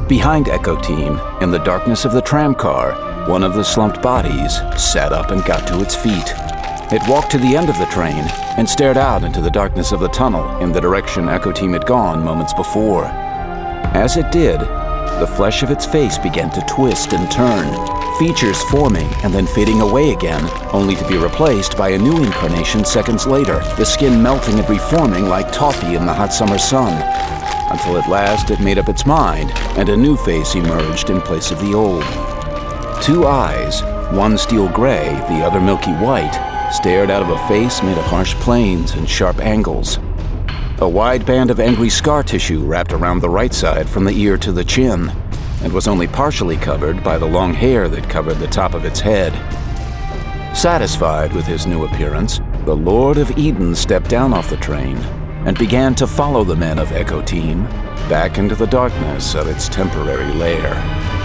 Behind Echo Team, in the darkness of the tram car, one of the slumped bodies sat up and got to its feet. It walked to the end of the train and stared out into the darkness of the tunnel in the direction Echo Team had gone moments before. As it did, the flesh of its face began to twist and turn, features forming and then fading away again, only to be replaced by a new incarnation seconds later, the skin melting and reforming like toffee in the hot summer sun, until at last it made up its mind and a new face emerged in place of the old. Two eyes, one steel gray, the other milky white, stared out of a face made of harsh planes and sharp angles. A wide band of angry scar tissue wrapped around the right side from the ear to the chin, and was only partially covered by the long hair that covered the top of its head. Satisfied with his new appearance, the Lord of Eden stepped down off the train and began to follow the men of Echo Team back into the darkness of its temporary lair.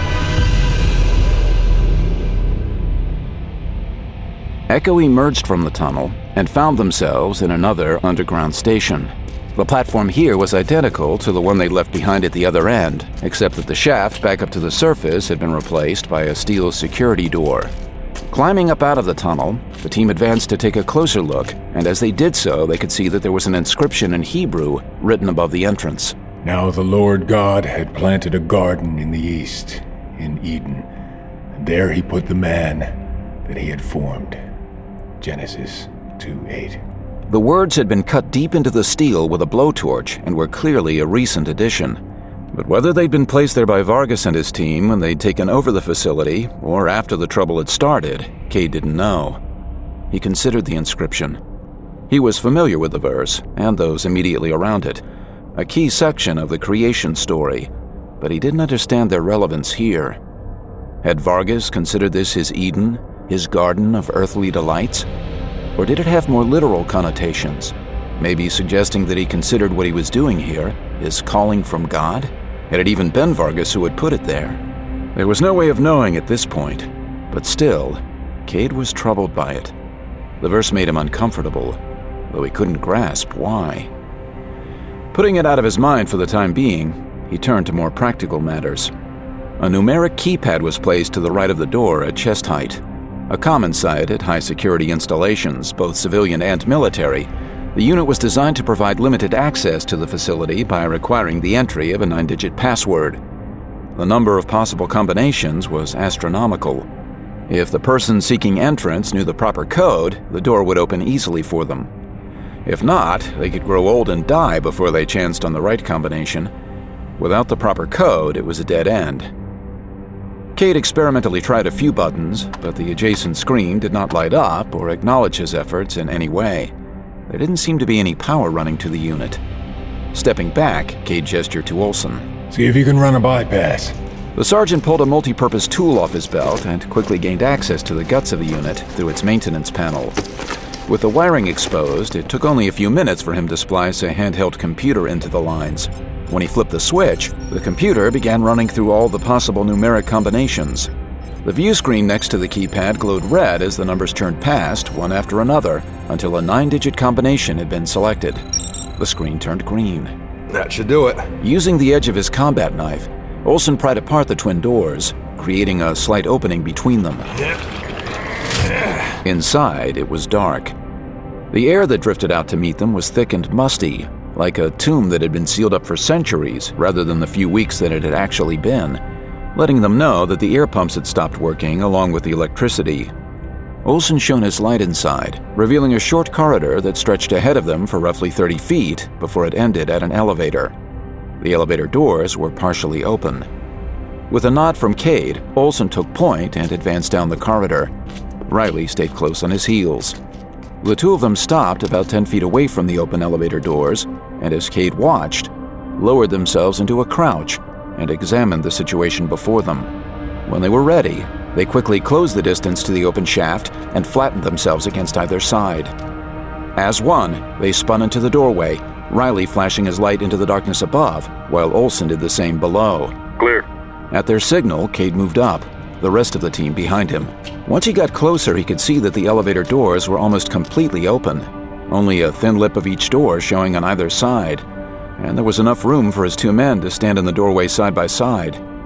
Echo emerged from the tunnel and found themselves in another underground station. The platform here was identical to the one they'd left behind at the other end, except that the shaft back up to the surface had been replaced by a steel security door. Climbing up out of the tunnel, the team advanced to take a closer look, and as they did so, they could see that there was an inscription in Hebrew written above the entrance. Now the Lord God had planted a garden in the east, in Eden, and there he put the man that he had formed. Genesis 2:8. The words had been cut deep into the steel with a blowtorch and were clearly a recent addition. But whether they'd been placed there by Vargas and his team when they'd taken over the facility, or after the trouble had started, Cade didn't know. He considered the inscription. He was familiar with the verse, and those immediately around it, a key section of the creation story, but he didn't understand their relevance here. Had Vargas considered this his Eden, his garden of earthly delights? Or did it have more literal connotations, maybe suggesting that he considered what he was doing here his calling from God? Had it even been Vargas who had put it there? There was no way of knowing at this point, but still, Cade was troubled by it. The verse made him uncomfortable, though he couldn't grasp why. Putting it out of his mind for the time being, he turned to more practical matters. A numeric keypad was placed to the right of the door at chest height. A common sight at high-security installations, both civilian and military, the unit was designed to provide limited access to the facility by requiring the entry of a 9-digit password. The number of possible combinations was astronomical. If the person seeking entrance knew the proper code, the door would open easily for them. If not, they could grow old and die before they chanced on the right combination. Without the proper code, it was a dead end. Cade experimentally tried a few buttons, but the adjacent screen did not light up or acknowledge his efforts in any way. There didn't seem to be any power running to the unit. Stepping back, Cade gestured to Olson. See if you can run a bypass. The sergeant pulled a multi-purpose tool off his belt and quickly gained access to the guts of the unit through its maintenance panel. With the wiring exposed, it took only a few minutes for him to splice a handheld computer into the lines. When he flipped the switch, the computer began running through all the possible numeric combinations. The view screen next to the keypad glowed red as the numbers turned past, one after another, until a 9-digit combination had been selected. The screen turned green. That should do it. Using the edge of his combat knife, Olson pried apart the twin doors, creating a slight opening between them. Inside, it was dark. The air that drifted out to meet them was thick and musty, like a tomb that had been sealed up for centuries rather than the few weeks that it had actually been, letting them know that the air pumps had stopped working along with the electricity. Olson shone his light inside, revealing a short corridor that stretched ahead of them for roughly 30 feet before it ended at an elevator. The elevator doors were partially open. With a nod from Cade, Olson took point and advanced down the corridor. Riley stayed close on his heels. The two of them stopped about 10 feet away from the open elevator doors, and as Cade watched, lowered themselves into a crouch and examined the situation before them. When they were ready, they quickly closed the distance to the open shaft and flattened themselves against either side. As one, they spun into the doorway, Riley flashing his light into the darkness above, while Olson did the same below. Clear. At their signal, Cade moved up, the rest of the team behind him. Once he got closer, he could see that the elevator doors were almost completely open, only a thin lip of each door showing on either side, and there was enough room for his two men to stand in the doorway side by side.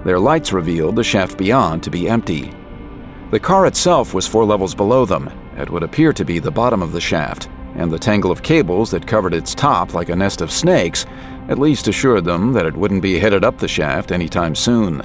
Their lights revealed the shaft beyond to be empty. The car itself was 4 levels below them, at what appeared to be the bottom of the shaft, and the tangle of cables that covered its top like a nest of snakes at least assured them that it wouldn't be headed up the shaft anytime soon.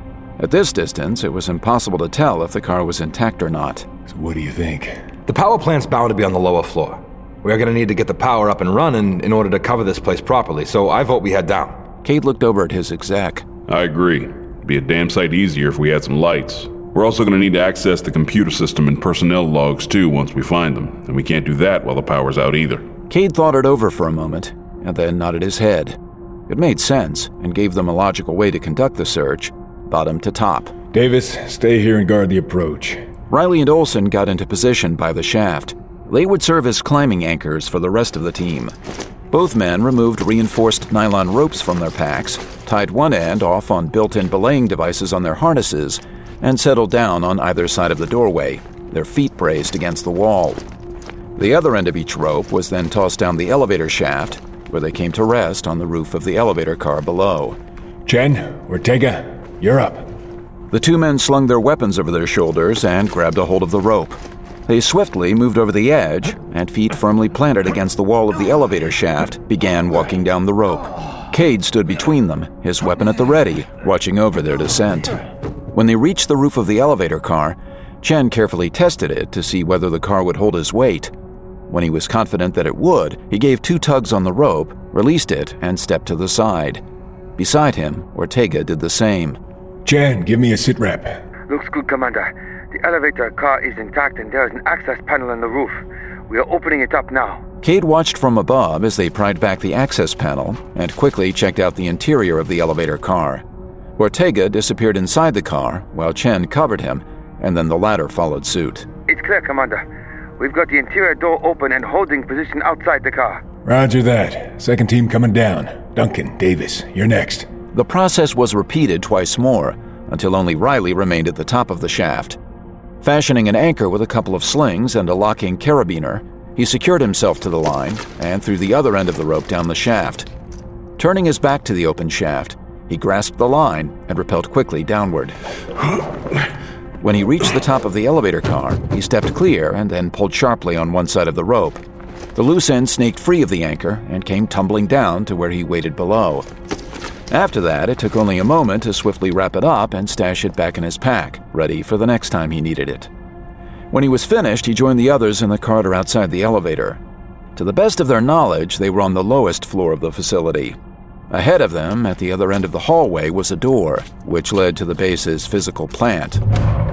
At this distance, it was impossible to tell if the car was intact or not. So what do you think? The power plant's bound to be on the lower floor. We are going to need to get the power up and running in order to cover this place properly, so I vote we head down. Cade looked over at his exec. I agree. It'd be a damn sight easier if we had some lights. We're also going to need to access the computer system and personnel logs too once we find them, and we can't do that while the power's out either. Cade thought it over for a moment, and then nodded his head. It made sense, and gave them a logical way to conduct the search, bottom to top. Davis, stay here and guard the approach. Riley and Olsen got into position by the shaft. They would serve as climbing anchors for the rest of the team. Both men removed reinforced nylon ropes from their packs, tied one end off on built-in belaying devices on their harnesses, and settled down on either side of the doorway, their feet braced against the wall. The other end of each rope was then tossed down the elevator shaft, where they came to rest on the roof of the elevator car below. Chen, Ortega, you're up. The 2 men slung their weapons over their shoulders and grabbed a hold of the rope. They swiftly moved over the edge, and feet firmly planted against the wall of the elevator shaft, began walking down the rope. Cade stood between them, his weapon at the ready, watching over their descent. When they reached the roof of the elevator car, Chen carefully tested it to see whether the car would hold his weight. When he was confident that it would, he gave 2 tugs on the rope, released it, and stepped to the side. Beside him, Ortega did the same. Chen, give me a sit rep. Looks good, Commander. The elevator car is intact and there is an access panel on the roof. We are opening it up now. Cade watched from above as they pried back the access panel and quickly checked out the interior of the elevator car. Ortega disappeared inside the car while Chen covered him, and then the latter followed suit. It's clear, Commander. We've got the interior door open and holding position outside the car. Roger that. Second team coming down. Duncan, Davis, you're next. The process was repeated twice more, until only Riley remained at the top of the shaft. Fashioning an anchor with a couple of slings and a locking carabiner, he secured himself to the line and threw the other end of the rope down the shaft. Turning his back to the open shaft, he grasped the line and rappelled quickly downward. When he reached the top of the elevator car, he stepped clear and then pulled sharply on one side of the rope. The loose end snaked free of the anchor and came tumbling down to where he waited below. After that, it took only a moment to swiftly wrap it up and stash it back in his pack, ready for the next time he needed it. When he was finished, he joined the others in the corridor outside the elevator. To the best of their knowledge, they were on the lowest floor of the facility. Ahead of them, at the other end of the hallway, was a door, which led to the base's physical plant.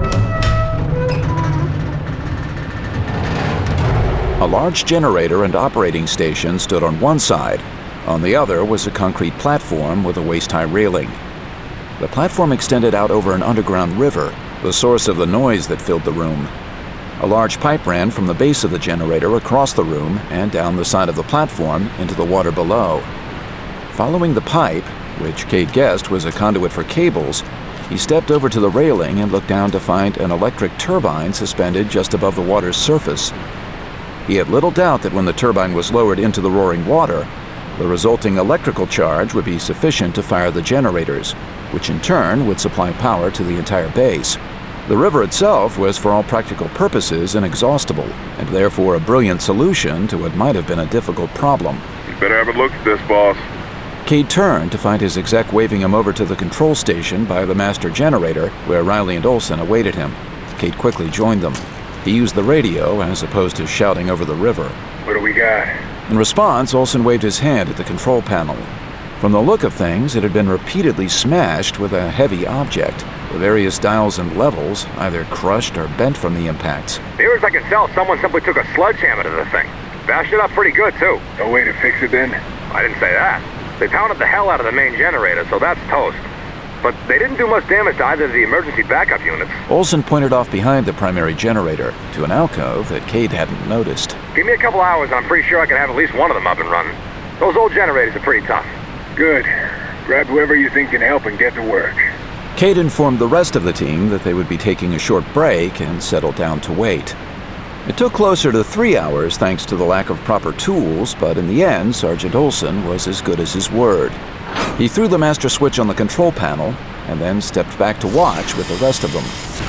A large generator and operating station stood on one side. On the other was a concrete platform with a waist-high railing. The platform extended out over an underground river, the source of the noise that filled the room. A large pipe ran from the base of the generator across the room and down the side of the platform into the water below. Following the pipe, which Cade guessed was a conduit for cables, he stepped over to the railing and looked down to find an electric turbine suspended just above the water's surface. He had little doubt that when the turbine was lowered into the roaring water, the resulting electrical charge would be sufficient to fire the generators, which in turn would supply power to the entire base. The river itself was for all practical purposes inexhaustible, and therefore a brilliant solution to what might have been a difficult problem. You better have a look at this, boss. Cade turned to find his exec waving him over to the control station by the master generator, where Riley and Olsen awaited him. Cade quickly joined them. He used the radio as opposed to shouting over the river. What do we got? In response, Olsen waved his hand at the control panel. From the look of things, it had been repeatedly smashed with a heavy object, the various dials and levels either crushed or bent from the impacts. Near as I can tell, someone simply took a sledgehammer to the thing. Bashed it up pretty good, too. No way to fix it then? I didn't say that. They pounded the hell out of the main generator, so that's toast. But they didn't do much damage to either of the emergency backup units. Olsen pointed off behind the primary generator to an alcove that Cade hadn't noticed. Give me a couple hours and I'm pretty sure I can have at least one of them up and running. Those old generators are pretty tough. Good. Grab whoever you think can help and get to work. Cade informed the rest of the team that they would be taking a short break and settled down to wait. It took closer to 3 hours thanks to the lack of proper tools, but in the end, Sergeant Olson was as good as his word. He threw the master switch on the control panel and then stepped back to watch with the rest of them.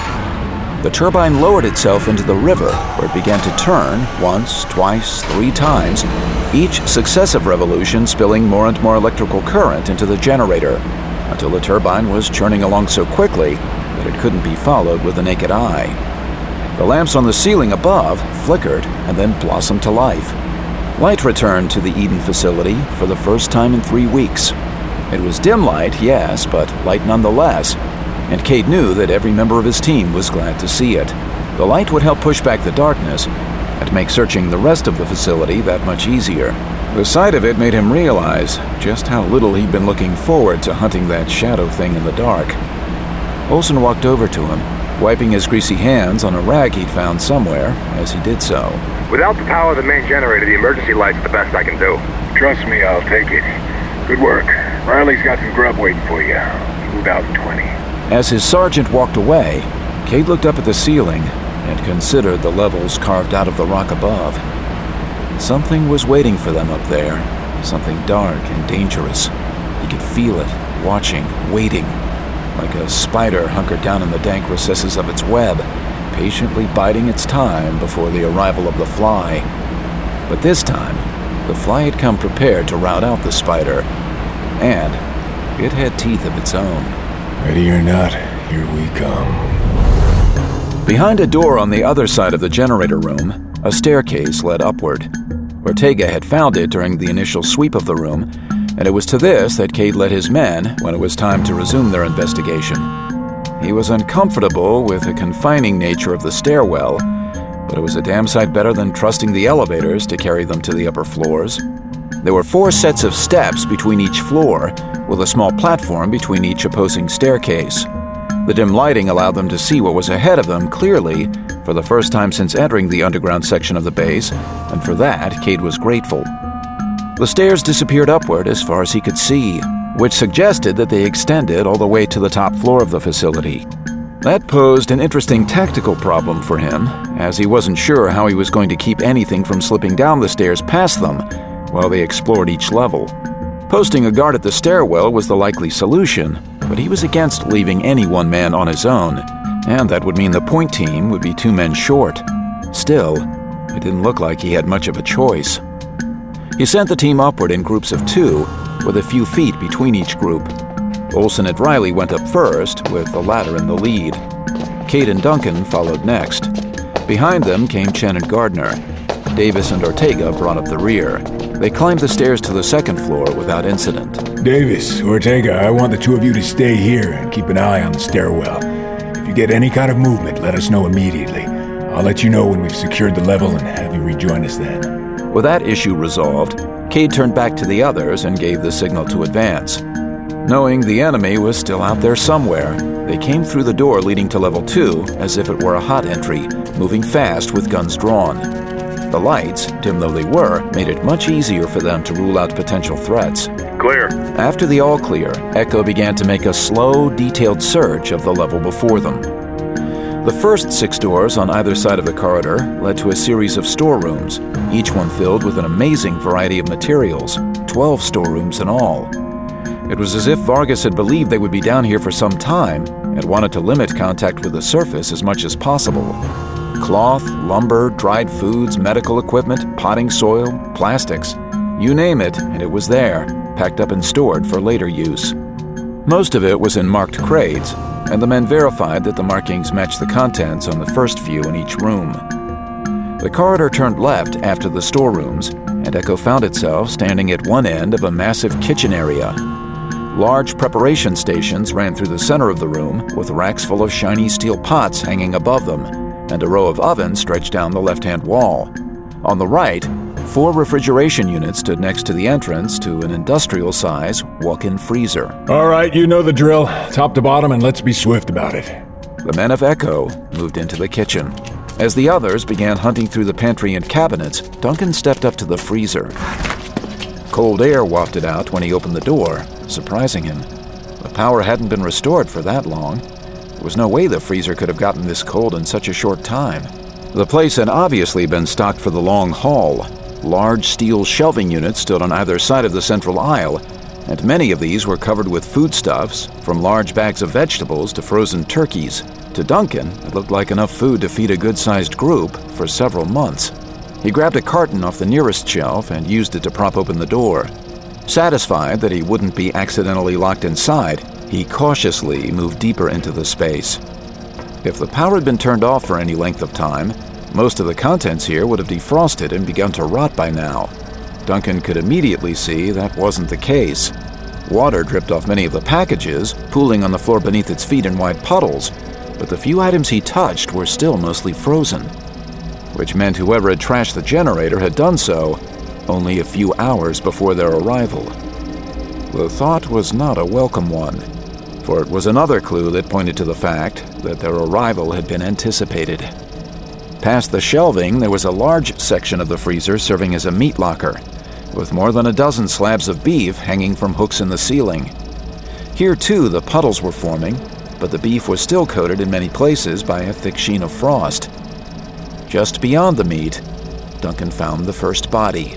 The turbine lowered itself into the river, where it began to turn once, twice, 3 times, each successive revolution spilling more and more electrical current into the generator, until the turbine was churning along so quickly that it couldn't be followed with the naked eye. The lamps on the ceiling above flickered and then blossomed to life. Light returned to the Eden facility for the first time in 3 weeks. It was dim light, yes, but light nonetheless, and Cade knew that every member of his team was glad to see it. The light would help push back the darkness and make searching the rest of the facility that much easier. The sight of it made him realize just how little he'd been looking forward to hunting that shadow thing in the dark. Olson walked over to him, wiping his greasy hands on a rag he'd found somewhere as he did so. Without the power of the main generator, the emergency light's the best I can do. Trust me, I'll take it. Good work. Riley's got some grub waiting for you. You move out in 20. As his sergeant walked away, Cade looked up at the ceiling and considered the levels carved out of the rock above. Something was waiting for them up there, something dark and dangerous. He could feel it, watching, waiting, like a spider hunkered down in the dank recesses of its web, patiently biding its time before the arrival of the fly. But this time, the fly had come prepared to rout out the spider, and it had teeth of its own. Ready or not, here we come. Behind a door on the other side of the generator room, a staircase led upward. Ortega had found it during the initial sweep of the room, and it was to this that Cade led his men when it was time to resume their investigation. He was uncomfortable with the confining nature of the stairwell, but it was a damn sight better than trusting the elevators to carry them to the upper floors. There were 4 sets of steps between each floor, with a small platform between each opposing staircase. The dim lighting allowed them to see what was ahead of them clearly for the first time since entering the underground section of the base, and for that, Cade was grateful. The stairs disappeared upward as far as he could see, which suggested that they extended all the way to the top floor of the facility. That posed an interesting tactical problem for him, as he wasn't sure how he was going to keep anything from slipping down the stairs past them while they explored each level. Posting a guard at the stairwell was the likely solution, but he was against leaving any one man on his own, and that would mean the point team would be 2 men short. Still, it didn't look like he had much of a choice. He sent the team upward in groups of 2, with a few feet between each group. Olson and Riley went up first, with the latter in the lead. Cade and Duncan followed next. Behind them came Chen and Gardner. Davis and Ortega brought up the rear. They climbed the stairs to the 2nd floor without incident. Davis, Ortega, I want the 2 of you to stay here and keep an eye on the stairwell. If you get any kind of movement, let us know immediately. I'll let you know when we've secured the level and have you rejoin us then. With that issue resolved, Cade turned back to the others and gave the signal to advance. Knowing the enemy was still out there somewhere, they came through the door leading to level 2 as if it were a hot entry, moving fast with guns drawn. The lights, dim though they were, made it much easier for them to rule out potential threats. Clear. After the all clear, Echo began to make a slow, detailed search of the level before them. The first 6 doors on either side of the corridor led to a series of storerooms, each one filled with an amazing variety of materials, 12 storerooms in all. It was as if Vargas had believed they would be down here for some time and wanted to limit contact with the surface as much as possible. Cloth, lumber, dried foods, medical equipment, potting soil, plastics. You name it, and it was there, packed up and stored for later use. Most of it was in marked crates, and the men verified that the markings matched the contents on the first few in each room. The corridor turned left after the storerooms, and Echo found itself standing at one end of a massive kitchen area. Large preparation stations ran through the center of the room, with racks full of shiny steel pots hanging above them, and a row of ovens stretched down the left-hand wall. On the right, 4 refrigeration units stood next to the entrance to an industrial-size walk-in freezer. All right, you know the drill. Top to bottom, and let's be swift about it. The men of Echo moved into the kitchen. As the others began hunting through the pantry and cabinets, Duncan stepped up to the freezer. Cold air wafted out when he opened the door, surprising him. The power hadn't been restored for that long. There was no way the freezer could have gotten this cold in such a short time. The place had obviously been stocked for the long haul. Large steel shelving units stood on either side of the central aisle, and many of these were covered with foodstuffs, from large bags of vegetables to frozen turkeys. To Duncan, it looked like enough food to feed a good-sized group for several months. He grabbed a carton off the nearest shelf and used it to prop open the door. Satisfied that he wouldn't be accidentally locked inside, he cautiously moved deeper into the space. If the power had been turned off for any length of time, most of the contents here would have defrosted and begun to rot by now. Duncan could immediately see that wasn't the case. Water dripped off many of the packages, pooling on the floor beneath its feet in wide puddles, but the few items he touched were still mostly frozen, which meant whoever had trashed the generator had done so only a few hours before their arrival. The thought was not a welcome one, for it was another clue that pointed to the fact that their arrival had been anticipated. Past the shelving, there was a large section of the freezer serving as a meat locker, with more than a dozen slabs of beef hanging from hooks in the ceiling. Here, too, the puddles were forming, but the beef was still coated in many places by a thick sheen of frost. Just beyond the meat, Duncan found the first body.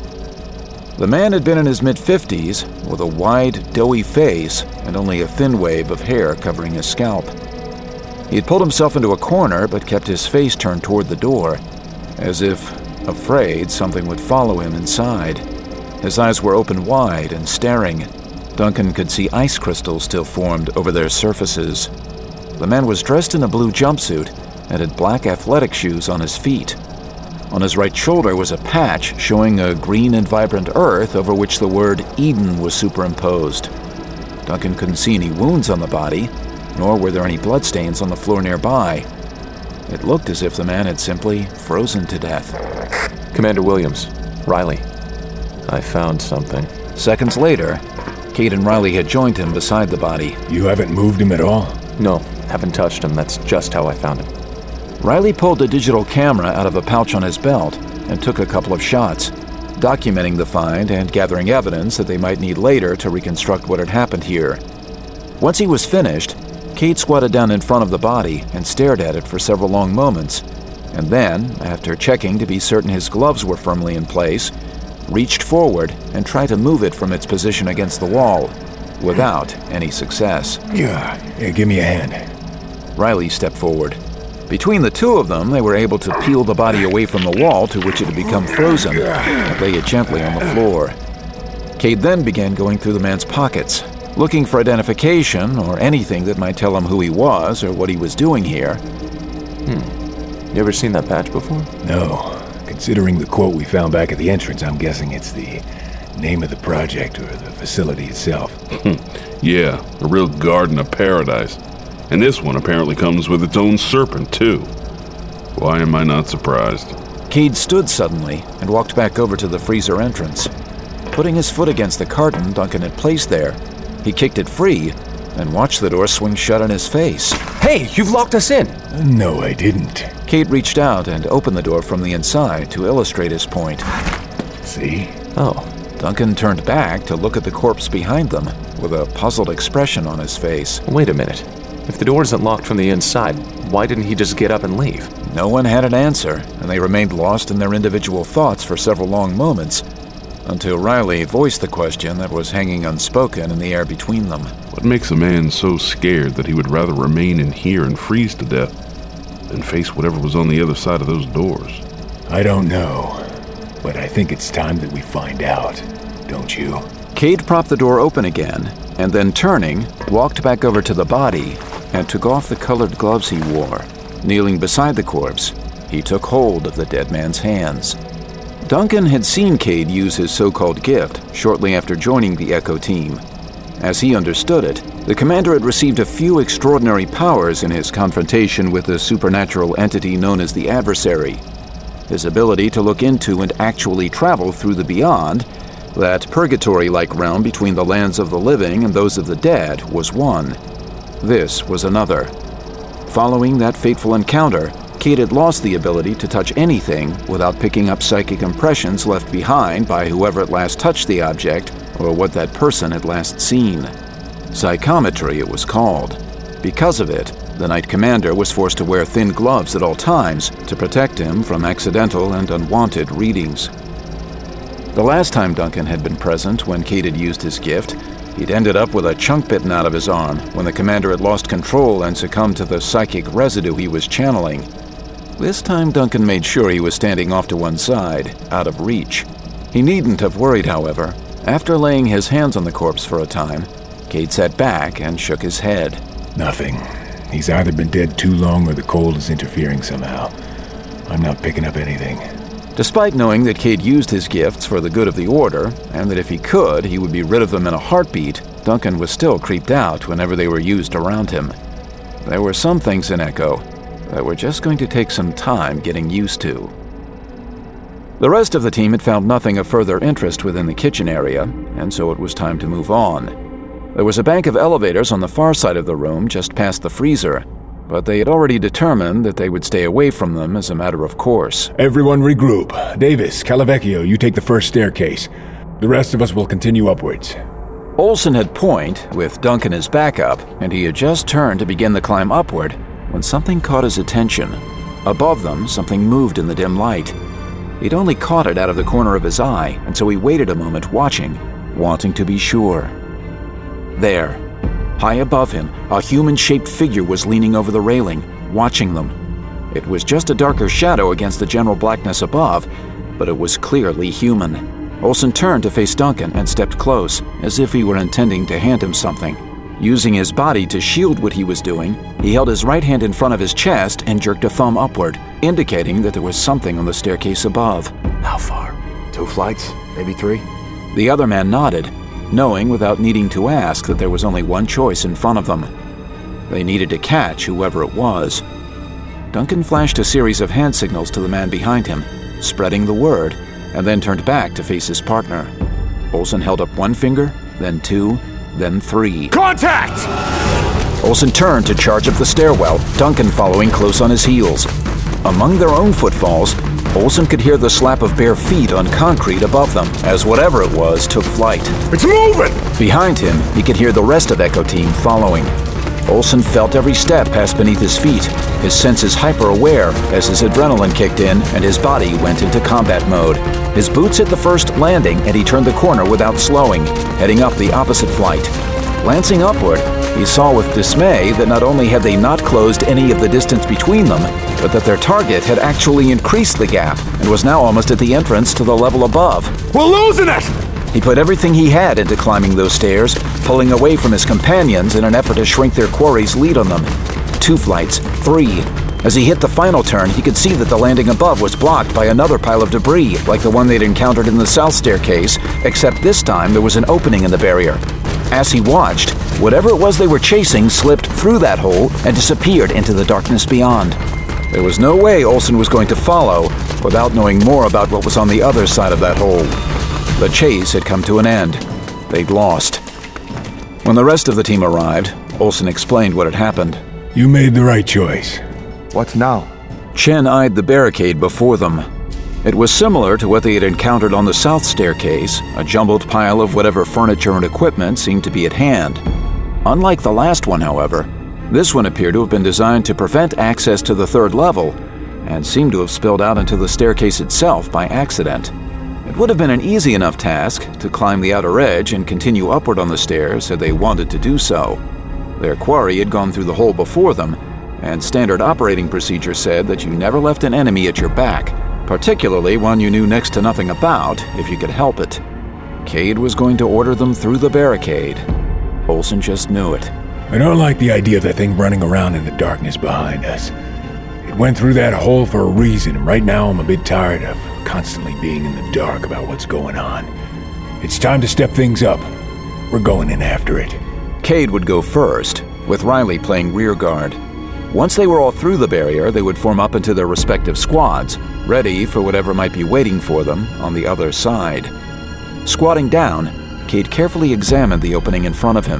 The man had been in his mid-50s, with a wide, doughy face and only a thin wave of hair covering his scalp. He had pulled himself into a corner but kept his face turned toward the door, as if afraid something would follow him inside. His eyes were open wide and staring. Duncan could see ice crystals still formed over their surfaces. The man was dressed in a blue jumpsuit and had black athletic shoes on his feet. On his right shoulder was a patch showing a green and vibrant earth over which the word Eden was superimposed. Duncan couldn't see any wounds on the body, nor were there any bloodstains on the floor nearby. It looked as if the man had simply frozen to death. Commander Williams, Riley, I found something. Seconds later, Cade and Riley had joined him beside the body. You haven't moved him at all? No, haven't touched him. That's just how I found him. Riley pulled a digital camera out of a pouch on his belt and took a couple of shots, documenting the find and gathering evidence that they might need later to reconstruct what had happened here. Once he was finished, Cade squatted down in front of the body and stared at it for several long moments, and then, after checking to be certain his gloves were firmly in place, reached forward and tried to move it from its position against the wall, without any success. Yeah, give me a hand. Riley stepped forward. Between the two of them, they were able to peel the body away from the wall to which it had become frozen and lay it gently on the floor. Cade then began going through the man's pockets, looking for identification or anything that might tell him who he was or what he was doing here. You ever seen that patch before? No. Considering the quote we found back at the entrance, I'm guessing it's the name of the project or the facility itself. Yeah, a real garden of paradise. And this one apparently comes with its own serpent, too. Why am I not surprised? Cade stood suddenly and walked back over to the freezer entrance. Putting his foot against the carton Duncan had placed there, he kicked it free and watched the door swing shut in his face. Hey, you've locked us in! No, I didn't. Cade reached out and opened the door from the inside to illustrate his point. See? Oh. Duncan turned back to look at the corpse behind them with a puzzled expression on his face. Wait a minute. If the door isn't locked from the inside, why didn't he just get up and leave? No one had an answer, and they remained lost in their individual thoughts for several long moments, until Riley voiced the question that was hanging unspoken in the air between them. What makes a man so scared that he would rather remain in here and freeze to death than face whatever was on the other side of those doors? I don't know, but I think it's time that we find out, don't you? Cade propped the door open again, and then turning, walked back over to the body and took off the colored gloves he wore. Kneeling beside the corpse, he took hold of the dead man's hands. Duncan had seen Cade use his so-called gift shortly after joining the Echo team. As he understood it, the commander had received a few extraordinary powers in his confrontation with the supernatural entity known as the Adversary. His ability to look into and actually travel through the beyond, that purgatory-like realm between the lands of the living and those of the dead, was one. This was another. Following that fateful encounter, Cade had lost the ability to touch anything without picking up psychic impressions left behind by whoever at last touched the object or what that person had last seen. Psychometry, it was called. Because of it, the Knight Commander was forced to wear thin gloves at all times to protect him from accidental and unwanted readings. The last time Duncan had been present when Cade had used his gift, he'd ended up with a chunk bitten out of his arm when the commander had lost control and succumbed to the psychic residue he was channeling. This time Duncan made sure he was standing off to one side, out of reach. He needn't have worried, however. After laying his hands on the corpse for a time, Cade sat back and shook his head. Nothing. He's either been dead too long or the cold is interfering somehow. I'm not picking up anything. Despite knowing that Cade used his gifts for the good of the Order, and that if he could, he would be rid of them in a heartbeat, Duncan was still creeped out whenever they were used around him. There were some things in Echo that were just going to take some time getting used to. The rest of the team had found nothing of further interest within the kitchen area, and so it was time to move on. There was a bank of elevators on the far side of the room just past the freezer, but they had already determined that they would stay away from them as a matter of course. Everyone regroup. Davis, Calavecchio, you take the first staircase. The rest of us will continue upwards. Olsen had point, with Duncan as backup, and he had just turned to begin the climb upward when something caught his attention. Above them, something moved in the dim light. He'd only caught it out of the corner of his eye, and so he waited a moment watching, wanting to be sure. There, high above him, a human-shaped figure was leaning over the railing, watching them. It was just a darker shadow against the general blackness above, but it was clearly human. Olsen turned to face Duncan and stepped close, as if he were intending to hand him something. Using his body to shield what he was doing, he held his right hand in front of his chest and jerked a thumb upward, indicating that there was something on the staircase above. How far? 2 flights? Maybe 3? The other man nodded, knowing without needing to ask that there was only one choice in front of them. They needed to catch whoever it was. Duncan flashed a series of hand signals to the man behind him, spreading the word, and then turned back to face his partner. Olsen held up one finger, then 2, then 3. Contact! Olsen turned to charge up the stairwell, Duncan following close on his heels. Among their own footfalls, Olsen could hear the slap of bare feet on concrete above them as whatever it was took flight. It's moving! Behind him, he could hear the rest of Echo Team following. Olsen felt every step pass beneath his feet, his senses hyper-aware as his adrenaline kicked in and his body went into combat mode. His boots hit the first landing and he turned the corner without slowing, heading up the opposite flight. Glancing upward, he saw with dismay that not only had they not closed any of the distance between them, but that their target had actually increased the gap and was now almost at the entrance to the level above. We're losing it! He put everything he had into climbing those stairs, pulling away from his companions in an effort to shrink their quarry's lead on them. 2 flights, 3. As he hit the final turn, he could see that the landing above was blocked by another pile of debris, like the one they'd encountered in the south staircase, except this time there was an opening in the barrier. As he watched, whatever it was they were chasing slipped through that hole and disappeared into the darkness beyond. There was no way Olsen was going to follow without knowing more about what was on the other side of that hole. The chase had come to an end. They'd lost. When the rest of the team arrived, Olsen explained what had happened. You made the right choice. What now? Chen eyed the barricade before them. It was similar to what they had encountered on the south staircase, a jumbled pile of whatever furniture and equipment seemed to be at hand. Unlike the last one, however, this one appeared to have been designed to prevent access to the 3rd level, and seemed to have spilled out into the staircase itself by accident. It would have been an easy enough task to climb the outer edge and continue upward on the stairs had they wanted to do so. Their quarry had gone through the hole before them, and standard operating procedure said that you never left an enemy at your back, particularly one you knew next to nothing about, if you could help it. Cade was going to order them through the barricade. Olsen just knew it. I don't like the idea of that thing running around in the darkness behind us. It went through that hole for a reason, and right now I'm a bit tired of constantly being in the dark about what's going on. It's time to step things up. We're going in after it. Cade would go first, with Riley playing rear guard. Once they were all through the barrier, they would form up into their respective squads, ready for whatever might be waiting for them on the other side. Squatting down, Cade carefully examined the opening in front of him.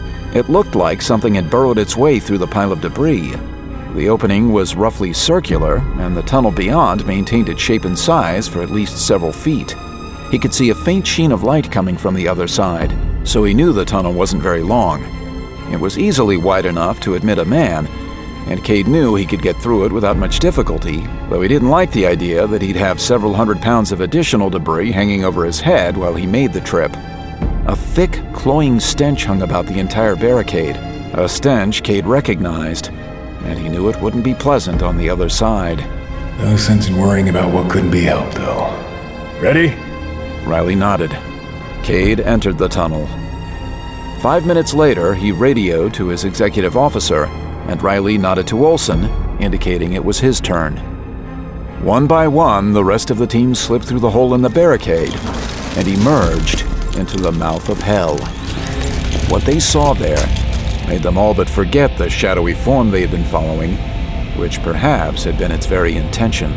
It looked like something had burrowed its way through the pile of debris. The opening was roughly circular, and the tunnel beyond maintained its shape and size for at least several feet. He could see a faint sheen of light coming from the other side, so he knew the tunnel wasn't very long. It was easily wide enough to admit a man, and Cade knew he could get through it without much difficulty, though he didn't like the idea that he'd have several hundred pounds of additional debris hanging over his head while he made the trip. A thick, cloying stench hung about the entire barricade, a stench Cade recognized, and he knew it wouldn't be pleasant on the other side. No sense in worrying about what couldn't be helped, though. Ready? Riley nodded. Cade entered the tunnel. 5 minutes later, he radioed to his executive officer, and Riley nodded to Olsen, indicating it was his turn. One by one, the rest of the team slipped through the hole in the barricade and emerged into the mouth of hell. What they saw there made them all but forget the shadowy form they had been following, which perhaps had been its very intention.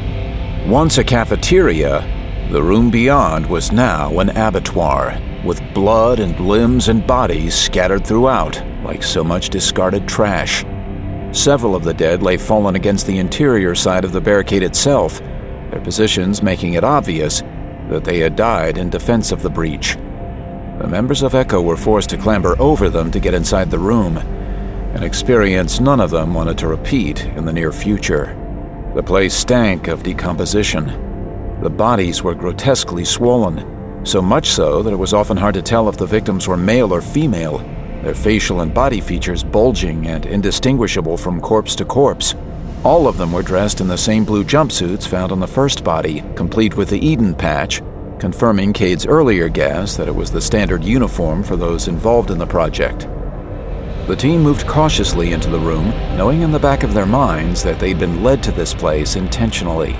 Once a cafeteria, the room beyond was now an abattoir, with blood and limbs and bodies scattered throughout like so much discarded trash. Several of the dead lay fallen against the interior side of the barricade itself, their positions making it obvious that they had died in defense of the breach. The members of Echo were forced to clamber over them to get inside the room, an experience none of them wanted to repeat in the near future. The place stank of decomposition. The bodies were grotesquely swollen, so much so that it was often hard to tell if the victims were male or female, their facial and body features bulging and indistinguishable from corpse to corpse. All of them were dressed in the same blue jumpsuits found on the first body, complete with the Eden patch, confirming Cade's earlier guess that it was the standard uniform for those involved in the project. The team moved cautiously into the room, knowing in the back of their minds that they'd been led to this place intentionally.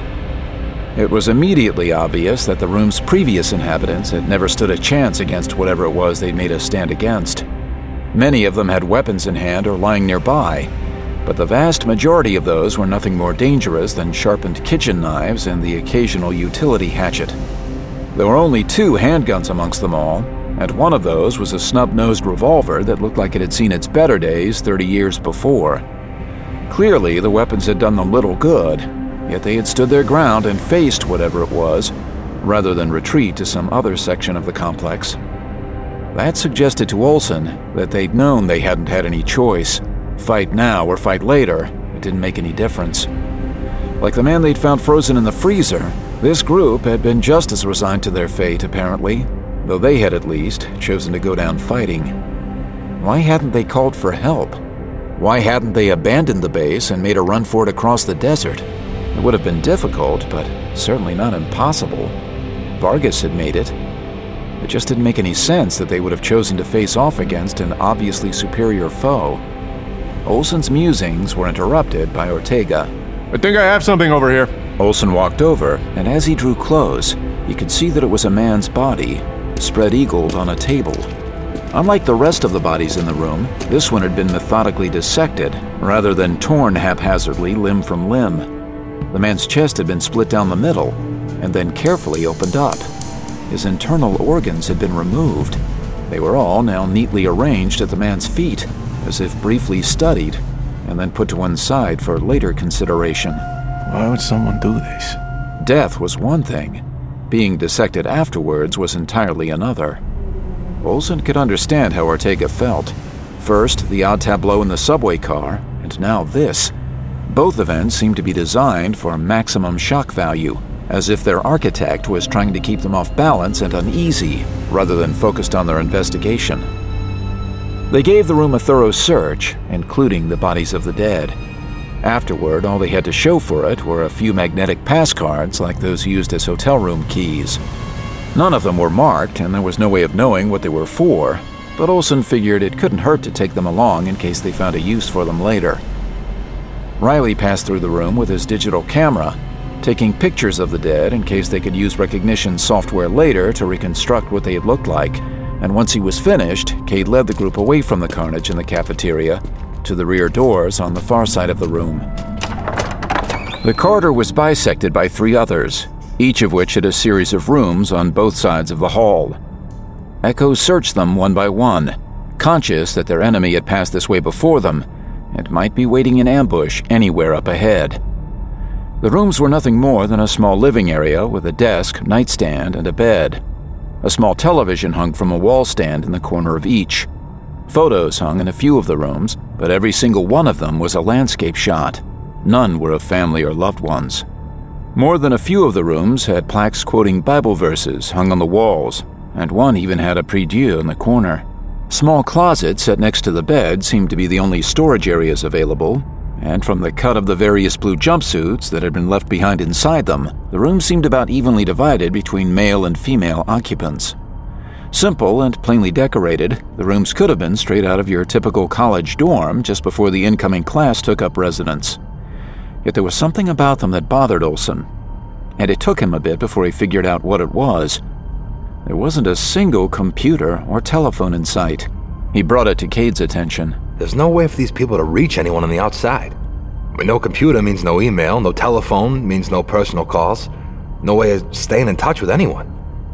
It was immediately obvious that the room's previous inhabitants had never stood a chance against whatever it was they'd made a stand against. Many of them had weapons in hand or lying nearby, but the vast majority of those were nothing more dangerous than sharpened kitchen knives and the occasional utility hatchet. There were only 2 handguns amongst them all, and one of those was a snub-nosed revolver that looked like it had seen its better days 30 years before. Clearly, the weapons had done them little good, yet they had stood their ground and faced whatever it was, rather than retreat to some other section of the complex. That suggested to Olsen that they'd known they hadn't had any choice. Fight now or fight later, it didn't make any difference. Like the man they'd found frozen in the freezer, this group had been just as resigned to their fate, apparently, though they had at least chosen to go down fighting. Why hadn't they called for help? Why hadn't they abandoned the base and made a run for it across the desert? It would have been difficult, but certainly not impossible. Vargas had made it. It just didn't make any sense that they would have chosen to face off against an obviously superior foe. Olsen's musings were interrupted by Ortega. I think I have something over here. Olsen walked over, and as he drew close, he could see that it was a man's body, spread-eagled on a table. Unlike the rest of the bodies in the room, this one had been methodically dissected, rather than torn haphazardly limb from limb. The man's chest had been split down the middle, and then carefully opened up. His internal organs had been removed. They were all now neatly arranged at the man's feet, as if briefly studied, and then put to one side for later consideration. Why would someone do this? Death was one thing. Being dissected afterwards was entirely another. Olsen could understand how Ortega felt. First, the odd tableau in the subway car, and now this. Both events seemed to be designed for maximum shock value, as if their architect was trying to keep them off balance and uneasy, rather than focused on their investigation. They gave the room a thorough search, including the bodies of the dead. Afterward, all they had to show for it were a few magnetic pass cards like those used as hotel room keys. None of them were marked, and there was no way of knowing what they were for, but Olsen figured it couldn't hurt to take them along in case they found a use for them later. Riley passed through the room with his digital camera, taking pictures of the dead in case they could use recognition software later to reconstruct what they had looked like, and once he was finished, Cade led the group away from the carnage in the cafeteria to the rear doors on the far side of the room. The corridor was bisected by 3 others, each of which had a series of rooms on both sides of the hall. Echo searched them one by one, conscious that their enemy had passed this way before them and might be waiting in ambush anywhere up ahead. The rooms were nothing more than a small living area with a desk, nightstand, and a bed. A small television hung from a wall stand in the corner of each. Photos hung in a few of the rooms, but every single one of them was a landscape shot. None were of family or loved ones. More than a few of the rooms had plaques quoting Bible verses hung on the walls, and one even had a prie-dieu in the corner. Small closets set next to the bed seemed to be the only storage areas available, and from the cut of the various blue jumpsuits that had been left behind inside them, the room seemed about evenly divided between male and female occupants. Simple and plainly decorated, the rooms could have been straight out of your typical college dorm just before the incoming class took up residence. Yet there was something about them that bothered Olson, and it took him a bit before he figured out what it was. There wasn't a single computer or telephone in sight. He brought it to Cade's attention. There's no way for these people to reach anyone on the outside. No computer means no email, no telephone means no personal calls, no way of staying in touch with anyone.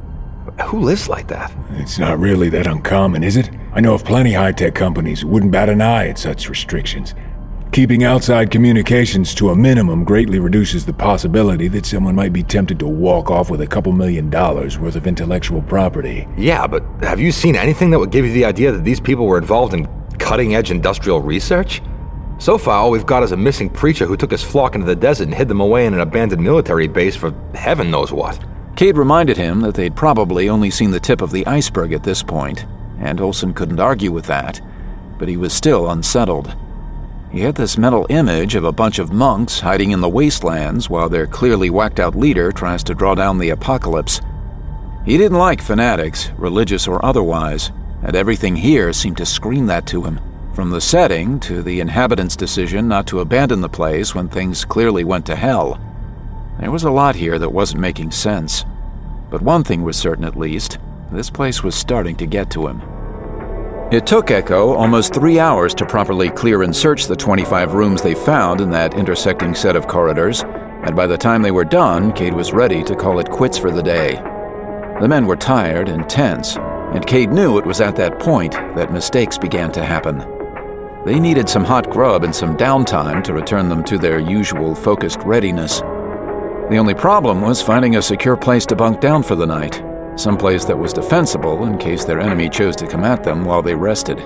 Who lives like that? It's not really that uncommon, is it? I know of plenty high-tech companies who wouldn't bat an eye at such restrictions. Keeping outside communications to a minimum greatly reduces the possibility that someone might be tempted to walk off with a couple $1 million worth of intellectual property. Yeah, but have you seen anything that would give you the idea that these people were involved in cutting-edge industrial research? So far, all we've got is a missing preacher who took his flock into the desert and hid them away in an abandoned military base for heaven knows what. Cade reminded him that they'd probably only seen the tip of the iceberg at this point, and Olson couldn't argue with that, but he was still unsettled. He had this mental image of a bunch of monks hiding in the wastelands while their clearly whacked-out leader tries to draw down the apocalypse. He didn't like fanatics, religious or otherwise, and everything here seemed to scream that to him, from the setting to the inhabitants' decision not to abandon the place when things clearly went to hell. There was a lot here that wasn't making sense. But one thing was certain at least, this place was starting to get to him. It took Echo almost 3 hours to properly clear and search the 25 rooms they found in that intersecting set of corridors, and by the time they were done, Cade was ready to call it quits for the day. The men were tired and tense, and Cade knew it was at that point that mistakes began to happen. They needed some hot grub and some downtime to return them to their usual focused readiness. The only problem was finding a secure place to bunk down for the night, someplace that was defensible in case their enemy chose to come at them while they rested.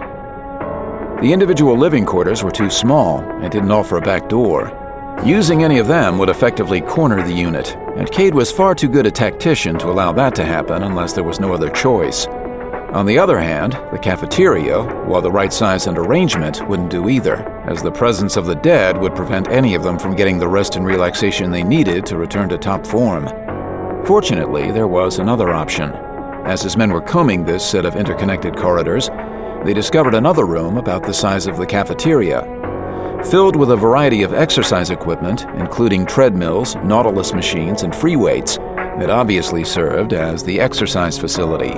The individual living quarters were too small and didn't offer a back door. Using any of them would effectively corner the unit, and Cade was far too good a tactician to allow that to happen unless there was no other choice. On the other hand, the cafeteria, while the right size and arrangement, wouldn't do either, as the presence of the dead would prevent any of them from getting the rest and relaxation they needed to return to top form. Fortunately, there was another option. As his men were combing this set of interconnected corridors, they discovered another room about the size of the cafeteria, filled with a variety of exercise equipment, including treadmills, Nautilus machines, and free weights, that obviously served as the exercise facility.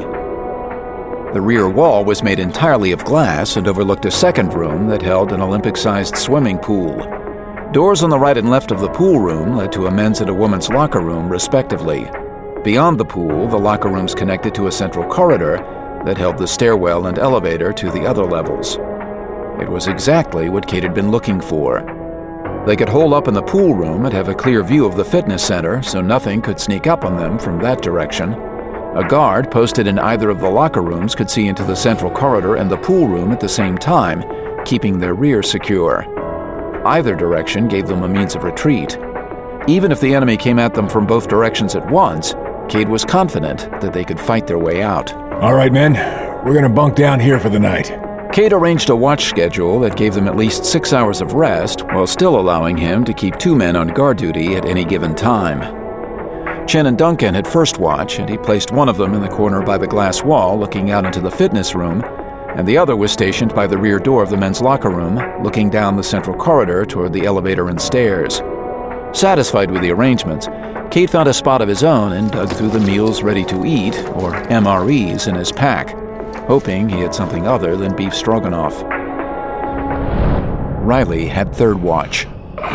The rear wall was made entirely of glass and overlooked a second room that held an Olympic-sized swimming pool. Doors on the right and left of the pool room led to a men's and a woman's locker room, respectively. Beyond the pool, the locker rooms connected to a central corridor that held the stairwell and elevator to the other levels. It was exactly what Cade had been looking for. They could hole up in the pool room and have a clear view of the fitness center so nothing could sneak up on them from that direction. A guard posted in either of the locker rooms could see into the central corridor and the pool room at the same time, keeping their rear secure. Either direction gave them a means of retreat. Even if the enemy came at them from both directions at once, Cade was confident that they could fight their way out. All right, men. We're gonna bunk down here for the night. Cade arranged a watch schedule that gave them at least 6 hours of rest, while still allowing him to keep 2 men on guard duty at any given time. Chen and Duncan had first watch, and he placed one of them in the corner by the glass wall looking out into the fitness room, and the other was stationed by the rear door of the men's locker room, looking down the central corridor toward the elevator and stairs. Satisfied with the arrangements, Cade found a spot of his own and dug through the meals ready to eat, or MREs, in his pack, hoping he had something other than beef stroganoff. Riley had third watch.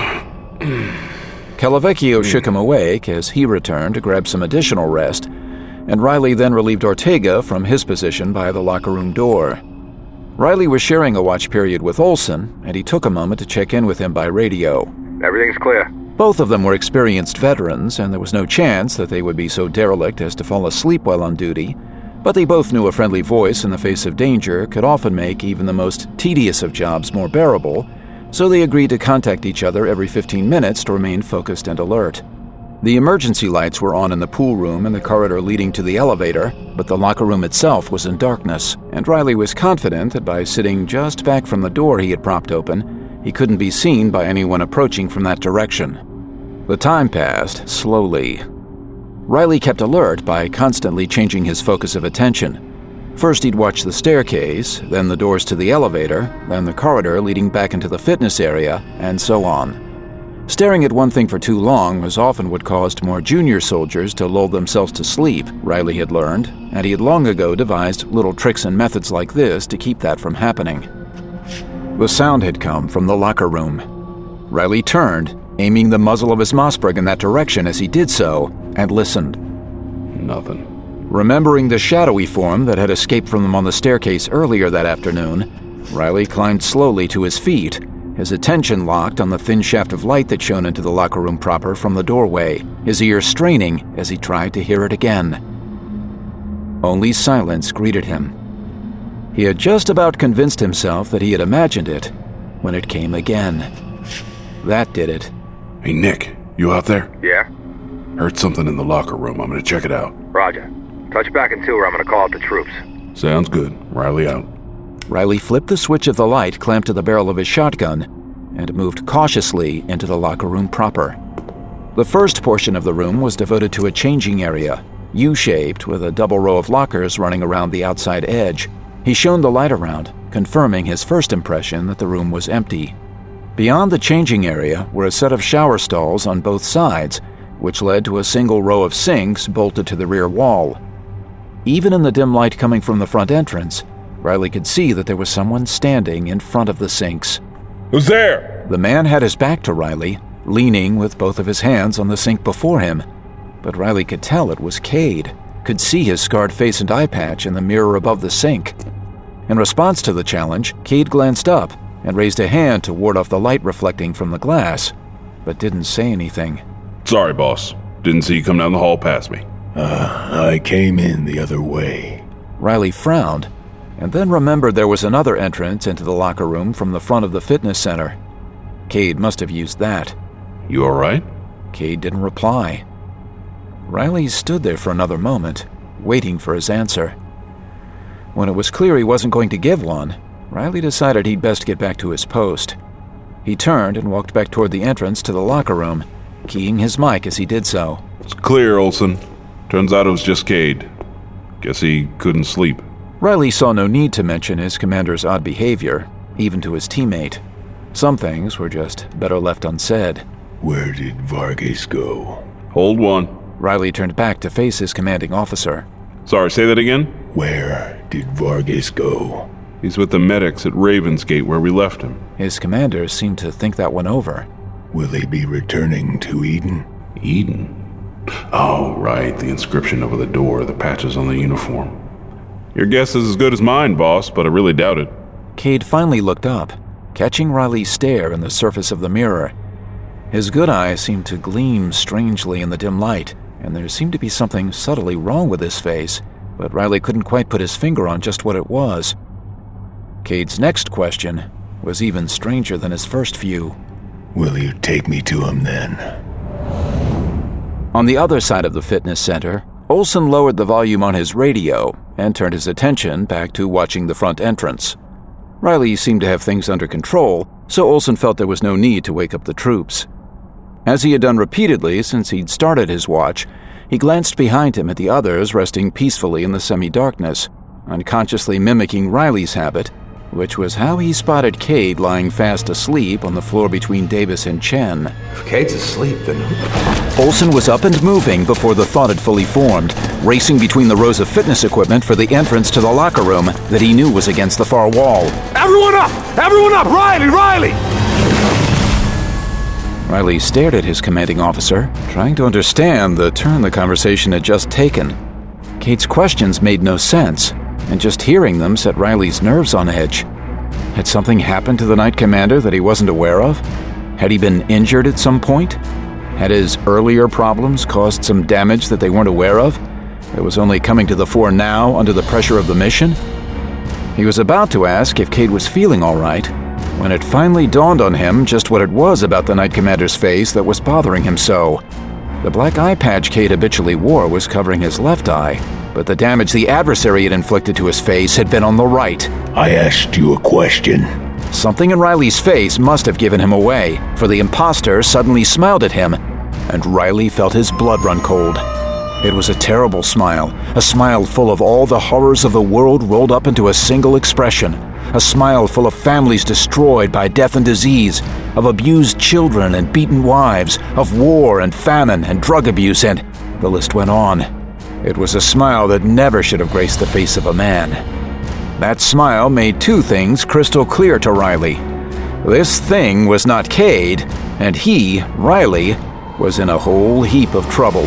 Calavecchio shook him awake as he returned to grab some additional rest, and Riley then relieved Ortega from his position by the locker room door. Riley was sharing a watch period with Olson, and he took a moment to check in with him by radio. Everything's clear. Both of them were experienced veterans, and there was no chance that they would be so derelict as to fall asleep while on duty, But they both knew a friendly voice in the face of danger could often make even the most tedious of jobs more bearable, so they agreed to contact each other every 15 minutes to remain focused and alert. The emergency lights were on in the pool room and the corridor leading to the elevator, but the locker room itself was in darkness, and Riley was confident that by sitting just back from the door he had propped open, he couldn't be seen by anyone approaching from that direction. The time passed slowly. Riley kept alert by constantly changing his focus of attention. First he'd watch the staircase, then the doors to the elevator, then the corridor leading back into the fitness area, and so on. Staring at one thing for too long was often what caused more junior soldiers to lull themselves to sleep, Riley had learned, and he had long ago devised little tricks and methods like this to keep that from happening. The sound had come from the locker room. Riley turned, aiming the muzzle of his Mossberg in that direction as he did so, and listened. Nothing. Remembering the shadowy form that had escaped from them on the staircase earlier that afternoon, Riley climbed slowly to his feet, his attention locked on the thin shaft of light that shone into the locker room proper from the doorway, his ears straining as he tried to hear it again. Only silence greeted him. He had just about convinced himself that he had imagined it when it came again. That did it. Hey, Nick, you out there? Yeah? Heard something in the locker room. I'm gonna check it out. Roger. Touch back in 2 or I'm gonna call out the troops. Sounds good. Riley out. Riley flipped the switch of the light clamped to the barrel of his shotgun and moved cautiously into the locker room proper. The first portion of the room was devoted to a changing area, U-shaped with a double row of lockers running around the outside edge. He shone the light around, confirming his first impression that the room was empty. Beyond the changing area were a set of shower stalls on both sides, which led to a single row of sinks bolted to the rear wall. Even in the dim light coming from the front entrance, Riley could see that there was someone standing in front of the sinks. Who's there? The man had his back to Riley, leaning with both of his hands on the sink before him. But Riley could tell it was Cade, could see his scarred face and eye patch in the mirror above the sink. In response to the challenge, Cade glanced up and raised a hand to ward off the light reflecting from the glass, but didn't say anything. Sorry, boss. Didn't see you come down the hall past me. I came in the other way. Riley frowned, and then remembered there was another entrance into the locker room from the front of the fitness center. Cade must have used that. You all right? Cade didn't reply. Riley stood there for another moment, waiting for his answer. When it was clear he wasn't going to give one, Riley decided he'd best get back to his post. He turned and walked back toward the entrance to the locker room, keying his mic as he did so. It's clear, Olson. Turns out it was just Cade. Guess he couldn't sleep. Riley saw no need to mention his commander's odd behavior, even to his teammate. Some things were just better left unsaid. Where did Vargas go? Hold one. Riley turned back to face his commanding officer. Sorry, say that again? Where did Vargas go? He's with the medics at Ravensgate where we left him. His commander seemed to think that one over. Will they be returning to Eden? Eden? Oh, right, the inscription over the door, the patches on the uniform. Your guess is as good as mine, boss, but I really doubt it. Cade finally looked up, catching Riley's stare in the surface of the mirror. His good eye seemed to gleam strangely in the dim light, and there seemed to be something subtly wrong with his face, but Riley couldn't quite put his finger on just what it was. Cade's next question was even stranger than his first view. Will you take me to him then? On the other side of the fitness center, Olson lowered the volume on his radio and turned his attention back to watching the front entrance. Riley seemed to have things under control, so Olson felt there was no need to wake up the troops. As he had done repeatedly since he'd started his watch, he glanced behind him at the others resting peacefully in the semi-darkness, unconsciously mimicking Riley's habit, which was how he spotted Cade lying fast asleep on the floor between Davis and Chen. If Cade's asleep, then... Olson was up and moving before the thought had fully formed, racing between the rows of fitness equipment for the entrance to the locker room that he knew was against the far wall. Everyone up! Everyone up! Riley! Riley stared at his commanding officer, trying to understand the turn the conversation had just taken. Cade's questions made no sense, and just hearing them set Riley's nerves on edge. Had something happened to the Knight Commander that he wasn't aware of? Had he been injured at some point? Had his earlier problems caused some damage that they weren't aware of? that was only coming to the fore now under the pressure of the mission? He was about to ask if Cade was feeling all right, when it finally dawned on him just what it was about the Knight Commander's face that was bothering him so. The black eye patch Cade habitually wore was covering his left eye, but the damage the adversary had inflicted to his face had been on the right. I asked you a question. Something in Riley's face must have given him away, for the imposter suddenly smiled at him, and Riley felt his blood run cold. It was a terrible smile, a smile full of all the horrors of the world rolled up into a single expression, a smile full of families destroyed by death and disease, of abused children and beaten wives, of war and famine and drug abuse, and the list went on. It was a smile that never should have graced the face of a man. That smile made two things crystal clear to Riley. This thing was not Cade, and he, Riley, was in a whole heap of trouble.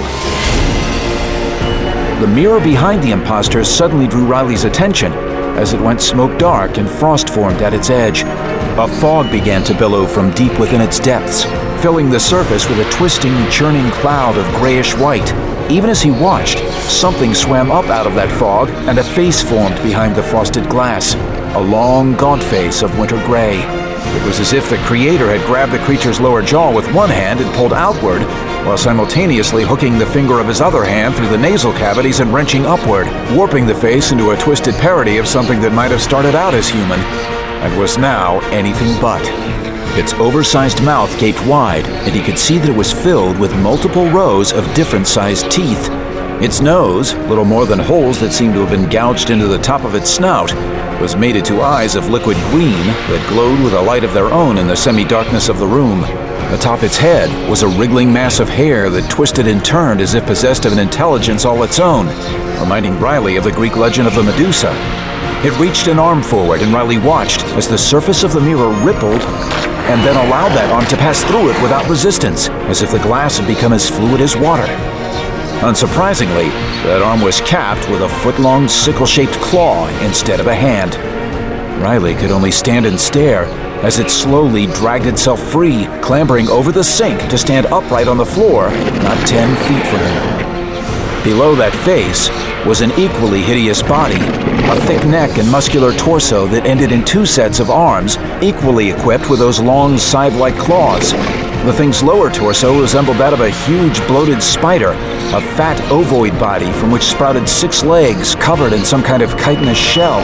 The mirror behind the imposter suddenly drew Riley's attention as it went smoke dark and frost formed at its edge. A fog began to billow from deep within its depths, filling the surface with a twisting, churning cloud of grayish white. Even as he watched, something swam up out of that fog and a face formed behind the frosted glass, a long, gaunt face of winter gray. It was as if the creator had grabbed the creature's lower jaw with one hand and pulled outward, while simultaneously hooking the finger of his other hand through the nasal cavities and wrenching upward, warping the face into a twisted parody of something that might have started out as human, and was now anything but. Its oversized mouth gaped wide, and he could see that it was filled with multiple rows of different-sized teeth. Its nose, little more than holes that seemed to have been gouged into the top of its snout, was mated to eyes of liquid green that glowed with a light of their own in the semi-darkness of the room. Atop its head was a wriggling mass of hair that twisted and turned as if possessed of an intelligence all its own, reminding Riley of the Greek legend of the Medusa. It reached an arm forward, and Riley watched as the surface of the mirror rippled and then allowed that arm to pass through it without resistance, as if the glass had become as fluid as water. Unsurprisingly, that arm was capped with a foot-long sickle-shaped claw instead of a hand. Riley could only stand and stare as it slowly dragged itself free, clambering over the sink to stand upright on the floor, not 10 feet from him. Below that face was an equally hideous body, a thick neck and muscular torso that ended in two sets of arms, equally equipped with those long scythe-like claws. The thing's lower torso resembled that of a huge bloated spider, a fat ovoid body from which sprouted 6 legs covered in some kind of chitinous shell.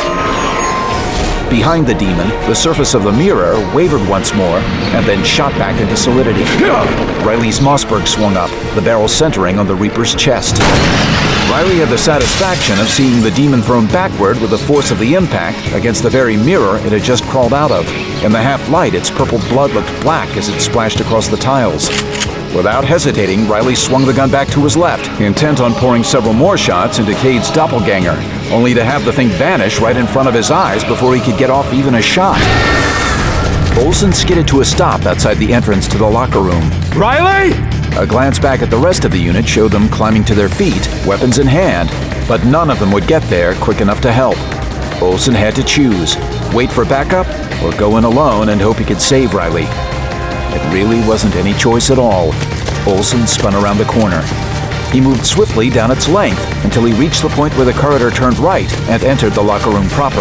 Behind the demon, the surface of the mirror wavered once more and then shot back into solidity. Riley's Mossberg swung up, the barrel centering on the Reaper's chest. Riley had the satisfaction of seeing the demon thrown backward with the force of the impact against the very mirror it had just crawled out of. In the half-light, its purple blood looked black as it splashed across the tiles. Without hesitating, Riley swung the gun back to his left, intent on pouring several more shots into Cade's doppelganger, only to have the thing vanish right in front of his eyes before he could get off even a shot. Olsen skidded to a stop outside the entrance to the locker room. Riley! A glance back at the rest of the unit showed them climbing to their feet, weapons in hand, but none of them would get there quick enough to help. Olsen had to choose, wait for backup or go in alone and hope he could save Riley. It really wasn't any choice at all. Olsen spun around the corner. He moved swiftly down its length until he reached the point where the corridor turned right and entered the locker room proper.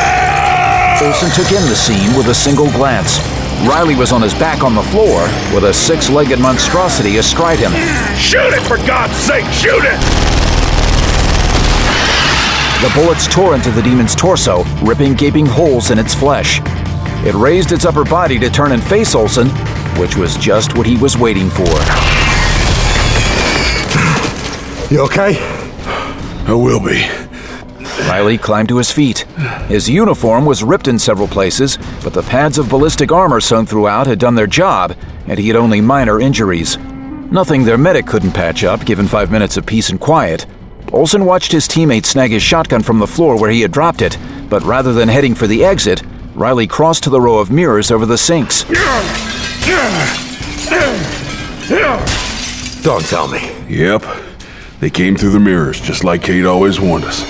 Olsen took in the scene with a single glance. Riley was on his back on the floor with a 6-legged monstrosity astride him. Shoot it, for God's sake, shoot it! The bullets tore into the demon's torso, ripping gaping holes in its flesh. It raised its upper body to turn and face Olsen, which was just what he was waiting for. You okay? I will be. Riley climbed to his feet. His uniform was ripped in several places, but the pads of ballistic armor sewn throughout had done their job, and he had only minor injuries. Nothing their medic couldn't patch up, given 5 minutes of peace and quiet. Olsen watched his teammate snag his shotgun from the floor where he had dropped it, but rather than heading for the exit, Riley crossed to the row of mirrors over the sinks. Don't tell me. Yep. They came through the mirrors, just like Cade always warned us.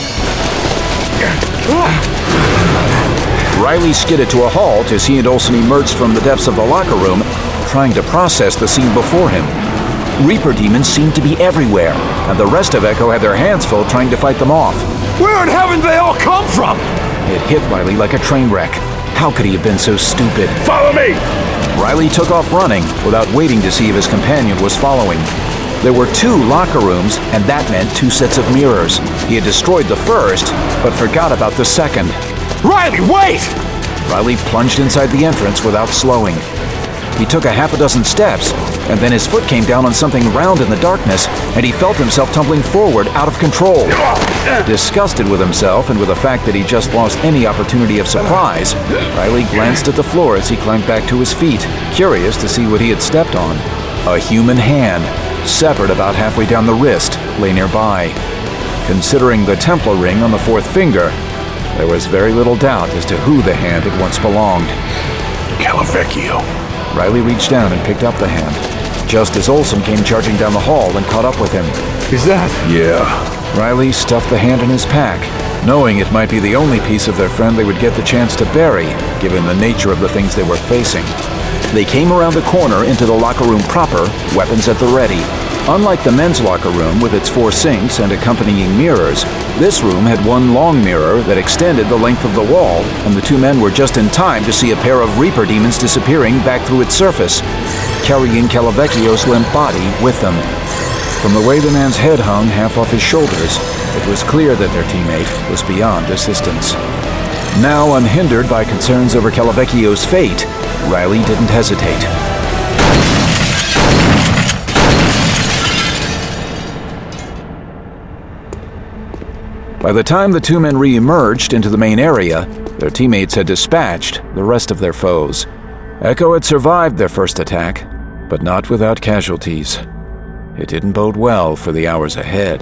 Riley skidded to a halt as he and Olsen emerged from the depths of the locker room, trying to process the scene before him. Reaper demons seemed to be everywhere, and the rest of Echo had their hands full trying to fight them off. Where in heaven they all come from? It hit Riley like a train wreck. How could he have been so stupid? Follow me! Riley took off running without waiting to see if his companion was following. There were 2 locker rooms, and that meant 2 sets of mirrors. He had destroyed the first, but forgot about the second. Riley, wait! Riley plunged inside the entrance without slowing. He took a half a dozen steps, and then his foot came down on something round in the darkness, and he felt himself tumbling forward out of control. Disgusted with himself and with the fact that he just lost any opportunity of surprise, Riley glanced at the floor as he climbed back to his feet, curious to see what he had stepped on. A human hand, severed about halfway down the wrist, lay nearby. Considering the Templar ring on the 4th finger, there was very little doubt as to who the hand had once belonged. Calavecchio. Riley reached down and picked up the hand, just as Olsen came charging down the hall and caught up with him. Is that? Yeah. Riley stuffed the hand in his pack, knowing it might be the only piece of their friend they would get the chance to bury, given the nature of the things they were facing. They came around the corner into the locker room proper, weapons at the ready. Unlike the men's locker room with its 4 sinks and accompanying mirrors, this room had one long mirror that extended the length of the wall, and the 2 men were just in time to see a pair of Reaper demons disappearing back through its surface, carrying Calavecchio's limp body with them. From the way the man's head hung half off his shoulders, it was clear that their teammate was beyond assistance. Now unhindered by concerns over Calavecchio's fate, Riley didn't hesitate. By the time the 2 men re-emerged into the main area, their teammates had dispatched the rest of their foes. Echo had survived their first attack, but not without casualties. It didn't bode well for the hours ahead.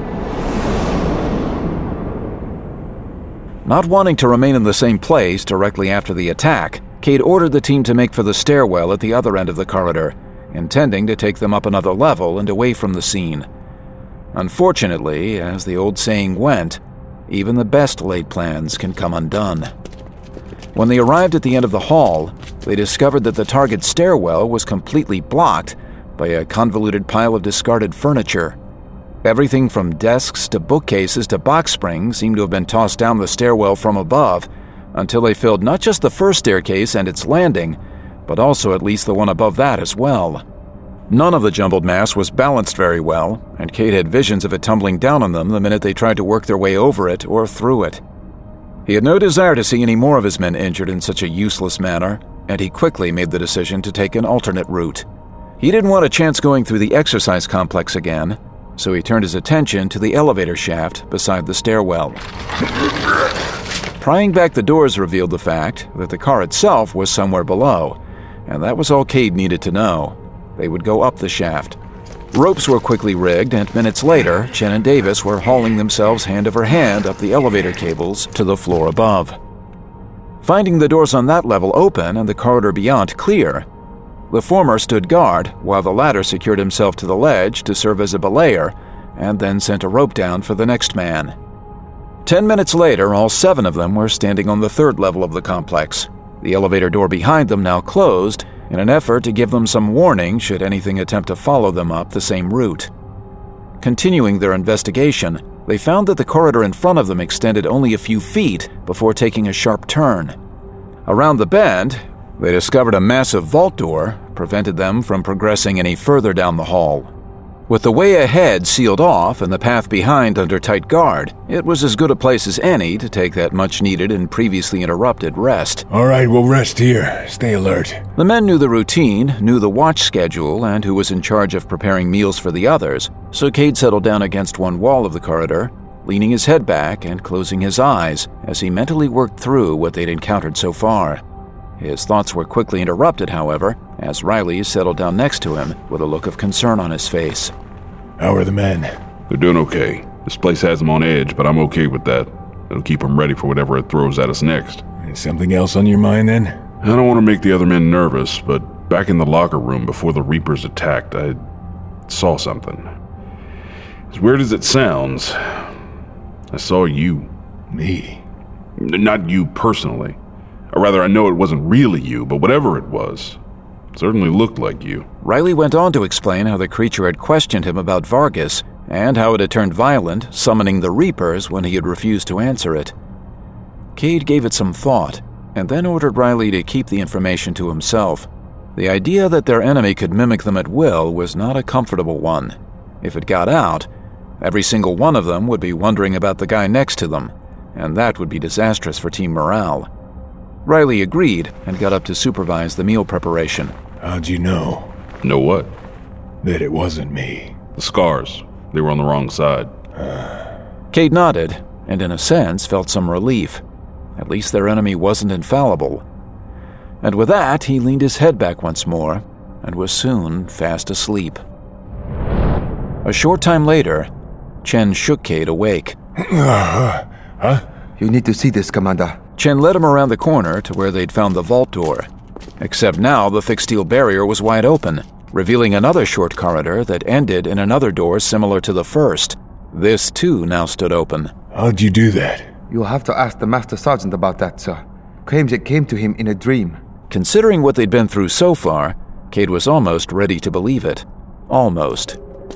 Not wanting to remain in the same place directly after the attack, Cade ordered the team to make for the stairwell at the other end of the corridor, intending to take them up another level and away from the scene. Unfortunately, as the old saying went, even the best laid plans can come undone. When they arrived at the end of the hall, they discovered that the target stairwell was completely blocked by a convoluted pile of discarded furniture. Everything from desks to bookcases to box springs seemed to have been tossed down the stairwell from above, until they filled not just the first staircase and its landing, but also at least the one above that as well. None of the jumbled mass was balanced very well, and Cade had visions of it tumbling down on them the minute they tried to work their way over it or through it. He had no desire to see any more of his men injured in such a useless manner, and he quickly made the decision to take an alternate route. He didn't want a chance going through the exercise complex again, so he turned his attention to the elevator shaft beside the stairwell. Prying back the doors revealed the fact that the car itself was somewhere below, and that was all Cade needed to know. They would go up the shaft. Ropes were quickly rigged, and minutes later, Chen and Davis were hauling themselves hand over hand up the elevator cables to the floor above. Finding the doors on that level open and the corridor beyond clear, the former stood guard while the latter secured himself to the ledge to serve as a belayer, and then sent a rope down for the next man. 10 minutes later, all 7 of them were standing on the 3rd level of the complex, the elevator door behind them now closed, in an effort to give them some warning should anything attempt to follow them up the same route. Continuing their investigation, they found that the corridor in front of them extended only a few feet before taking a sharp turn. Around the bend, they discovered a massive vault door prevented them from progressing any further down the hall. With the way ahead sealed off and the path behind under tight guard, it was as good a place as any to take that much-needed and previously interrupted rest. All right, we'll rest here. Stay alert. The men knew the routine, knew the watch schedule, and who was in charge of preparing meals for the others, so Cade settled down against one wall of the corridor, leaning his head back and closing his eyes as he mentally worked through what they'd encountered so far. His thoughts were quickly interrupted, however, as Riley settled down next to him with a look of concern on his face. How are the men? They're doing okay. This place has them on edge, but I'm okay with that. It'll keep them ready for whatever it throws at us next. Is something else on your mind, then? I don't want to make the other men nervous, but back in the locker room before the Reapers attacked, I saw something. As weird as it sounds, I saw you. Me? Not you personally. Or rather, I know it wasn't really you, but whatever it was, Certainly looked like you. Riley went on to explain how the creature had questioned him about Vargas and how it had turned violent, summoning the Reapers when he had refused to answer it. Cade gave it some thought and then ordered Riley to keep the information to himself. The idea that their enemy could mimic them at will was not a comfortable one. If it got out, every single one of them would be wondering about the guy next to them, and that would be disastrous for team morale. Riley agreed and got up to supervise the meal preparation. How'd you know? Know what? That it wasn't me. The scars. They were on the wrong side. Cade nodded, and in a sense felt some relief. At least their enemy wasn't infallible. And with that, he leaned his head back once more, and was soon fast asleep. A short time later, Chen shook Cade awake. Huh? You need to see this, Commander. Chen led him around the corner to where they'd found the vault door. Except now the thick steel barrier was wide open, revealing another short corridor that ended in another door similar to the first. This, too, now stood open. How'd you do that? You'll have to ask the Master Sergeant about that, sir. Claims it came to him in a dream. Considering what they'd been through so far, Cade was almost ready to believe it. Almost.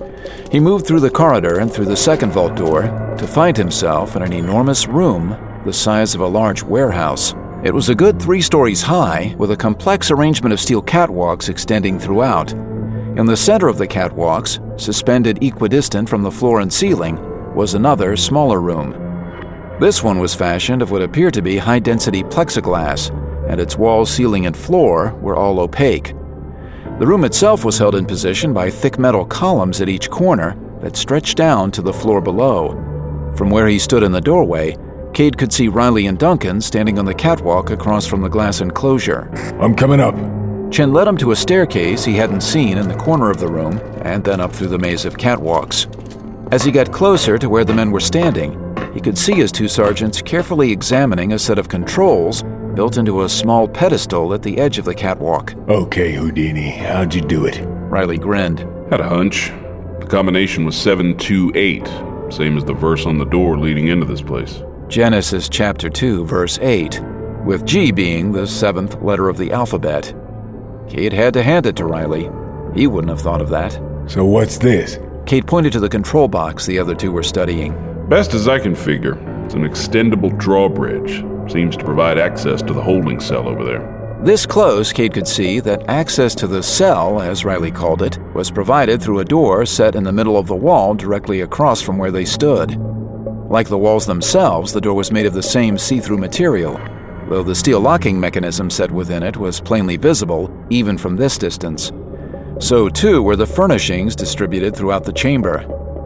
He moved through the corridor and through the second vault door to find himself in an enormous room the size of a large warehouse. It was a good 3 stories high, with a complex arrangement of steel catwalks extending throughout. In the center of the catwalks, suspended equidistant from the floor and ceiling, was another, smaller room. This one was fashioned of what appeared to be high-density plexiglass, and its walls, ceiling, and floor were all opaque. The room itself was held in position by thick metal columns at each corner that stretched down to the floor below. From where he stood in the doorway, Cade could see Riley and Duncan standing on the catwalk across from the glass enclosure. I'm coming up. Chen led him to a staircase he hadn't seen in the corner of the room, and then up through the maze of catwalks. As he got closer to where the men were standing, he could see his 2 sergeants carefully examining a set of controls built into a small pedestal at the edge of the catwalk. Okay, Houdini, how'd you do it? Riley grinned. Had a hunch. The combination was 728, same as the verse on the door leading into this place. Genesis chapter 2, verse 8, with G being the 7th letter of the alphabet. Cade had to hand it to Riley. He wouldn't have thought of that. So what's this? Cade pointed to the control box the other 2 were studying. Best as I can figure, it's an extendable drawbridge. Seems to provide access to the holding cell over there. This close, Cade could see that access to the cell, as Riley called it, was provided through a door set in the middle of the wall directly across from where they stood. Like the walls themselves, the door was made of the same see-through material, though the steel locking mechanism set within it was plainly visible, even from this distance. So too were the furnishings distributed throughout the chamber.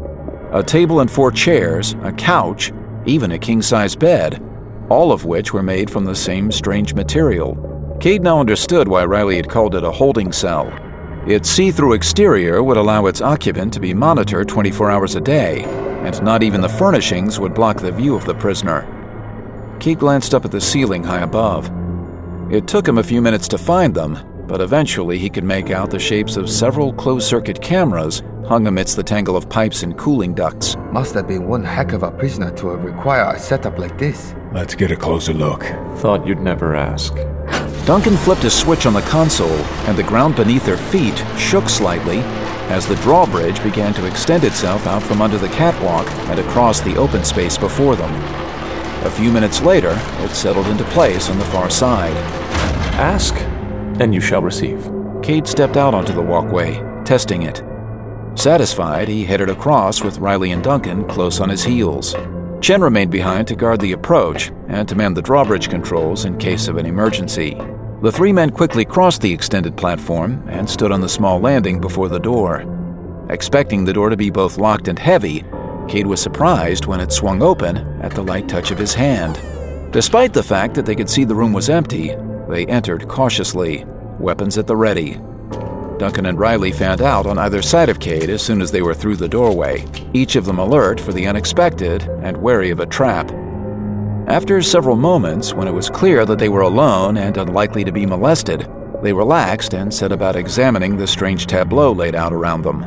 A table and 4 chairs, a couch, even a king-size bed, all of which were made from the same strange material. Cade now understood why Riley had called it a holding cell. Its see-through exterior would allow its occupant to be monitored 24 hours a day, and not even the furnishings would block the view of the prisoner. Cade glanced up at the ceiling high above. It took him a few minutes to find them, but eventually he could make out the shapes of several closed-circuit cameras hung amidst the tangle of pipes and cooling ducts. Must have been one heck of a prisoner to require a setup like this. Let's get a closer look. Thought you'd never ask. Duncan flipped a switch on the console, and the ground beneath their feet shook slightly as the drawbridge began to extend itself out from under the catwalk and across the open space before them. A few minutes later, it settled into place on the far side. Ask, and you shall receive. Cade stepped out onto the walkway, testing it. Satisfied, he headed across with Riley and Duncan close on his heels. Chen remained behind to guard the approach and to man the drawbridge controls in case of an emergency. The 3 men quickly crossed the extended platform and stood on the small landing before the door. Expecting the door to be both locked and heavy, Cade was surprised when it swung open at the light touch of his hand. Despite the fact that they could see the room was empty, they entered cautiously, weapons at the ready. Duncan and Riley fanned out on either side of Cade as soon as they were through the doorway, each of them alert for the unexpected and wary of a trap. After several moments, when it was clear that they were alone and unlikely to be molested, they relaxed and set about examining the strange tableau laid out around them.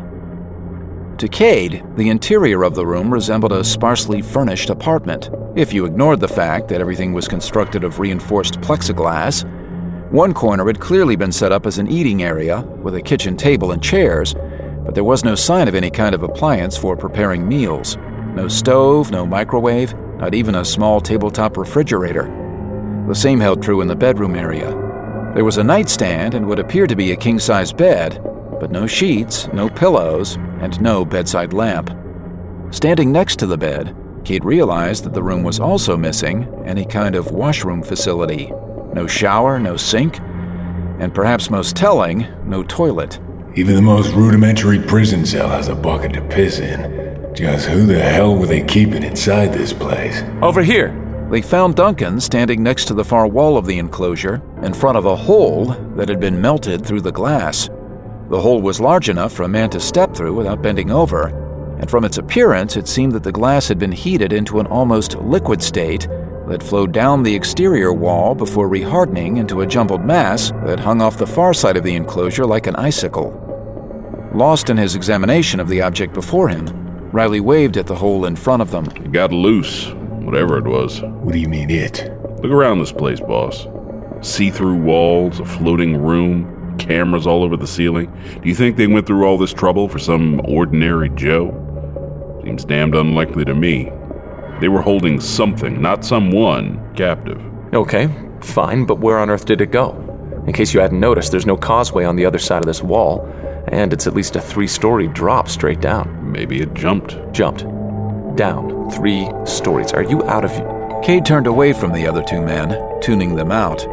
To Cade, the interior of the room resembled a sparsely furnished apartment, if you ignored the fact that everything was constructed of reinforced plexiglass. One corner had clearly been set up as an eating area, with a kitchen table and chairs, but there was no sign of any kind of appliance for preparing meals. No stove, no microwave, not even a small tabletop refrigerator. The same held true in the bedroom area. There was a nightstand and what appeared to be a king-size bed, but no sheets, no pillows, and no bedside lamp. Standing next to the bed, Cade realized that the room was also missing any kind of washroom facility. No shower, no sink, and perhaps most telling, no toilet. Even the most rudimentary prison cell has a bucket to piss in. Just who the hell were they keeping inside this place? Over here! They found Duncan standing next to the far wall of the enclosure, in front of a hole that had been melted through the glass. The hole was large enough for a man to step through without bending over, and from its appearance it seemed that the glass had been heated into an almost liquid state that flowed down the exterior wall before rehardening into a jumbled mass that hung off the far side of the enclosure like an icicle. Lost in his examination of the object before him, Riley waved at the hole in front of them. It got loose, whatever it was. What do you mean, it? Look around this place, boss. See-through walls, a floating room, cameras all over the ceiling. Do you think they went through all this trouble for some ordinary Joe? Seems damned unlikely to me. They were holding something, not someone, captive. Okay, fine, but where on earth did it go? In case you hadn't noticed, there's no causeway on the other side of this wall, and it's at least a 3-story drop straight down. Maybe it jumped. Jumped. Down 3 stories. Are you out of... Cade turned away from the other 2 men, tuning them out.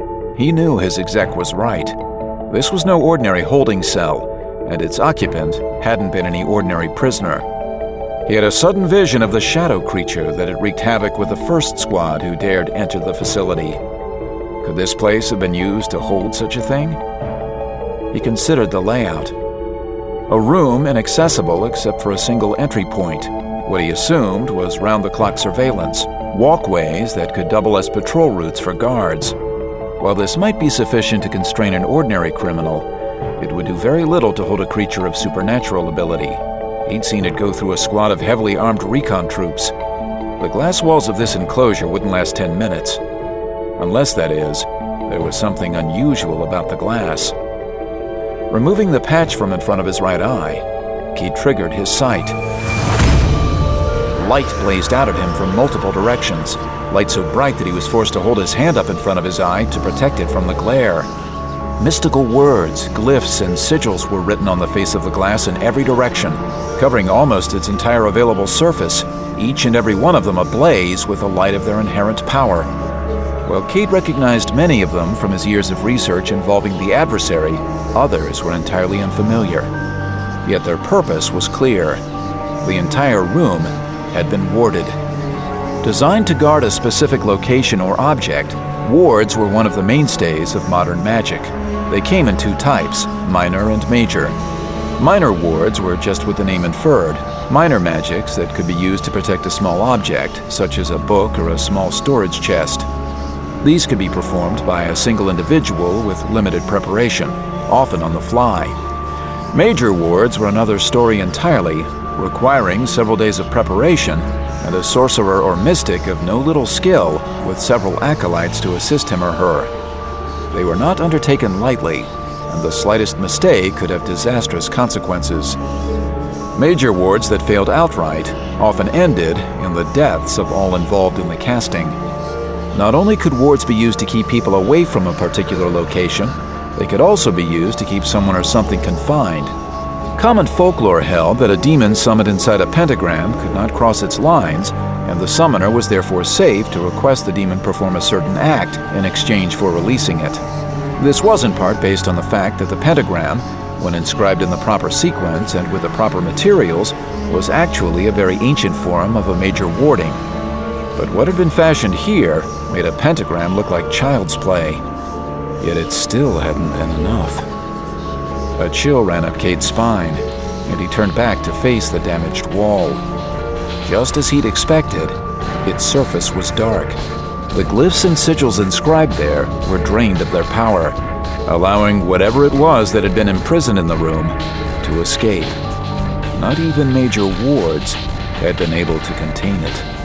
He knew his exec was right. This was no ordinary holding cell, and its occupant hadn't been any ordinary prisoner. He had a sudden vision of the shadow creature that had wreaked havoc with the first squad who dared enter the facility. Could this place have been used to hold such a thing? He considered the layout. A room inaccessible except for a single entry point. What he assumed was round-the-clock surveillance, walkways that could double as patrol routes for guards. While this might be sufficient to constrain an ordinary criminal, it would do very little to hold a creature of supernatural ability. He'd seen it go through a squad of heavily armed recon troops. The glass walls of this enclosure wouldn't last 10 minutes. Unless, that is, there was something unusual about the glass. Removing the patch from in front of his right eye, Cade triggered his sight. Light blazed out at him from multiple directions, light so bright that he was forced to hold his hand up in front of his eye to protect it from the glare. Mystical words, glyphs, and sigils were written on the face of the glass in every direction, covering almost its entire available surface, each and every one of them ablaze with the light of their inherent power. While Cade recognized many of them from his years of research involving the adversary, others were entirely unfamiliar. Yet their purpose was clear. The entire room had been warded. Designed to guard a specific location or object, wards were one of the mainstays of modern magic. They came in 2 types, minor and major. Minor wards were just what the name inferred, minor magics that could be used to protect a small object, such as a book or a small storage chest. These could be performed by a single individual with limited preparation, often on the fly. Major wards were another story entirely, requiring several days of preparation and a sorcerer or mystic of no little skill with several acolytes to assist him or her. They were not undertaken lightly, and the slightest mistake could have disastrous consequences. Major wards that failed outright often ended in the deaths of all involved in the casting. Not only could wards be used to keep people away from a particular location, they could also be used to keep someone or something confined. Common folklore held that a demon summoned inside a pentagram could not cross its lines, and the summoner was therefore safe to request the demon perform a certain act in exchange for releasing it. This was in part based on the fact that the pentagram, when inscribed in the proper sequence and with the proper materials, was actually a very ancient form of a major warding. But what had been fashioned here made a pentagram look like child's play. Yet it still hadn't been enough. A chill ran up Cade's spine, and he turned back to face the damaged wall. Just as he'd expected, its surface was dark. The glyphs and sigils inscribed there were drained of their power, allowing whatever it was that had been imprisoned in the room to escape. Not even major wards had been able to contain it.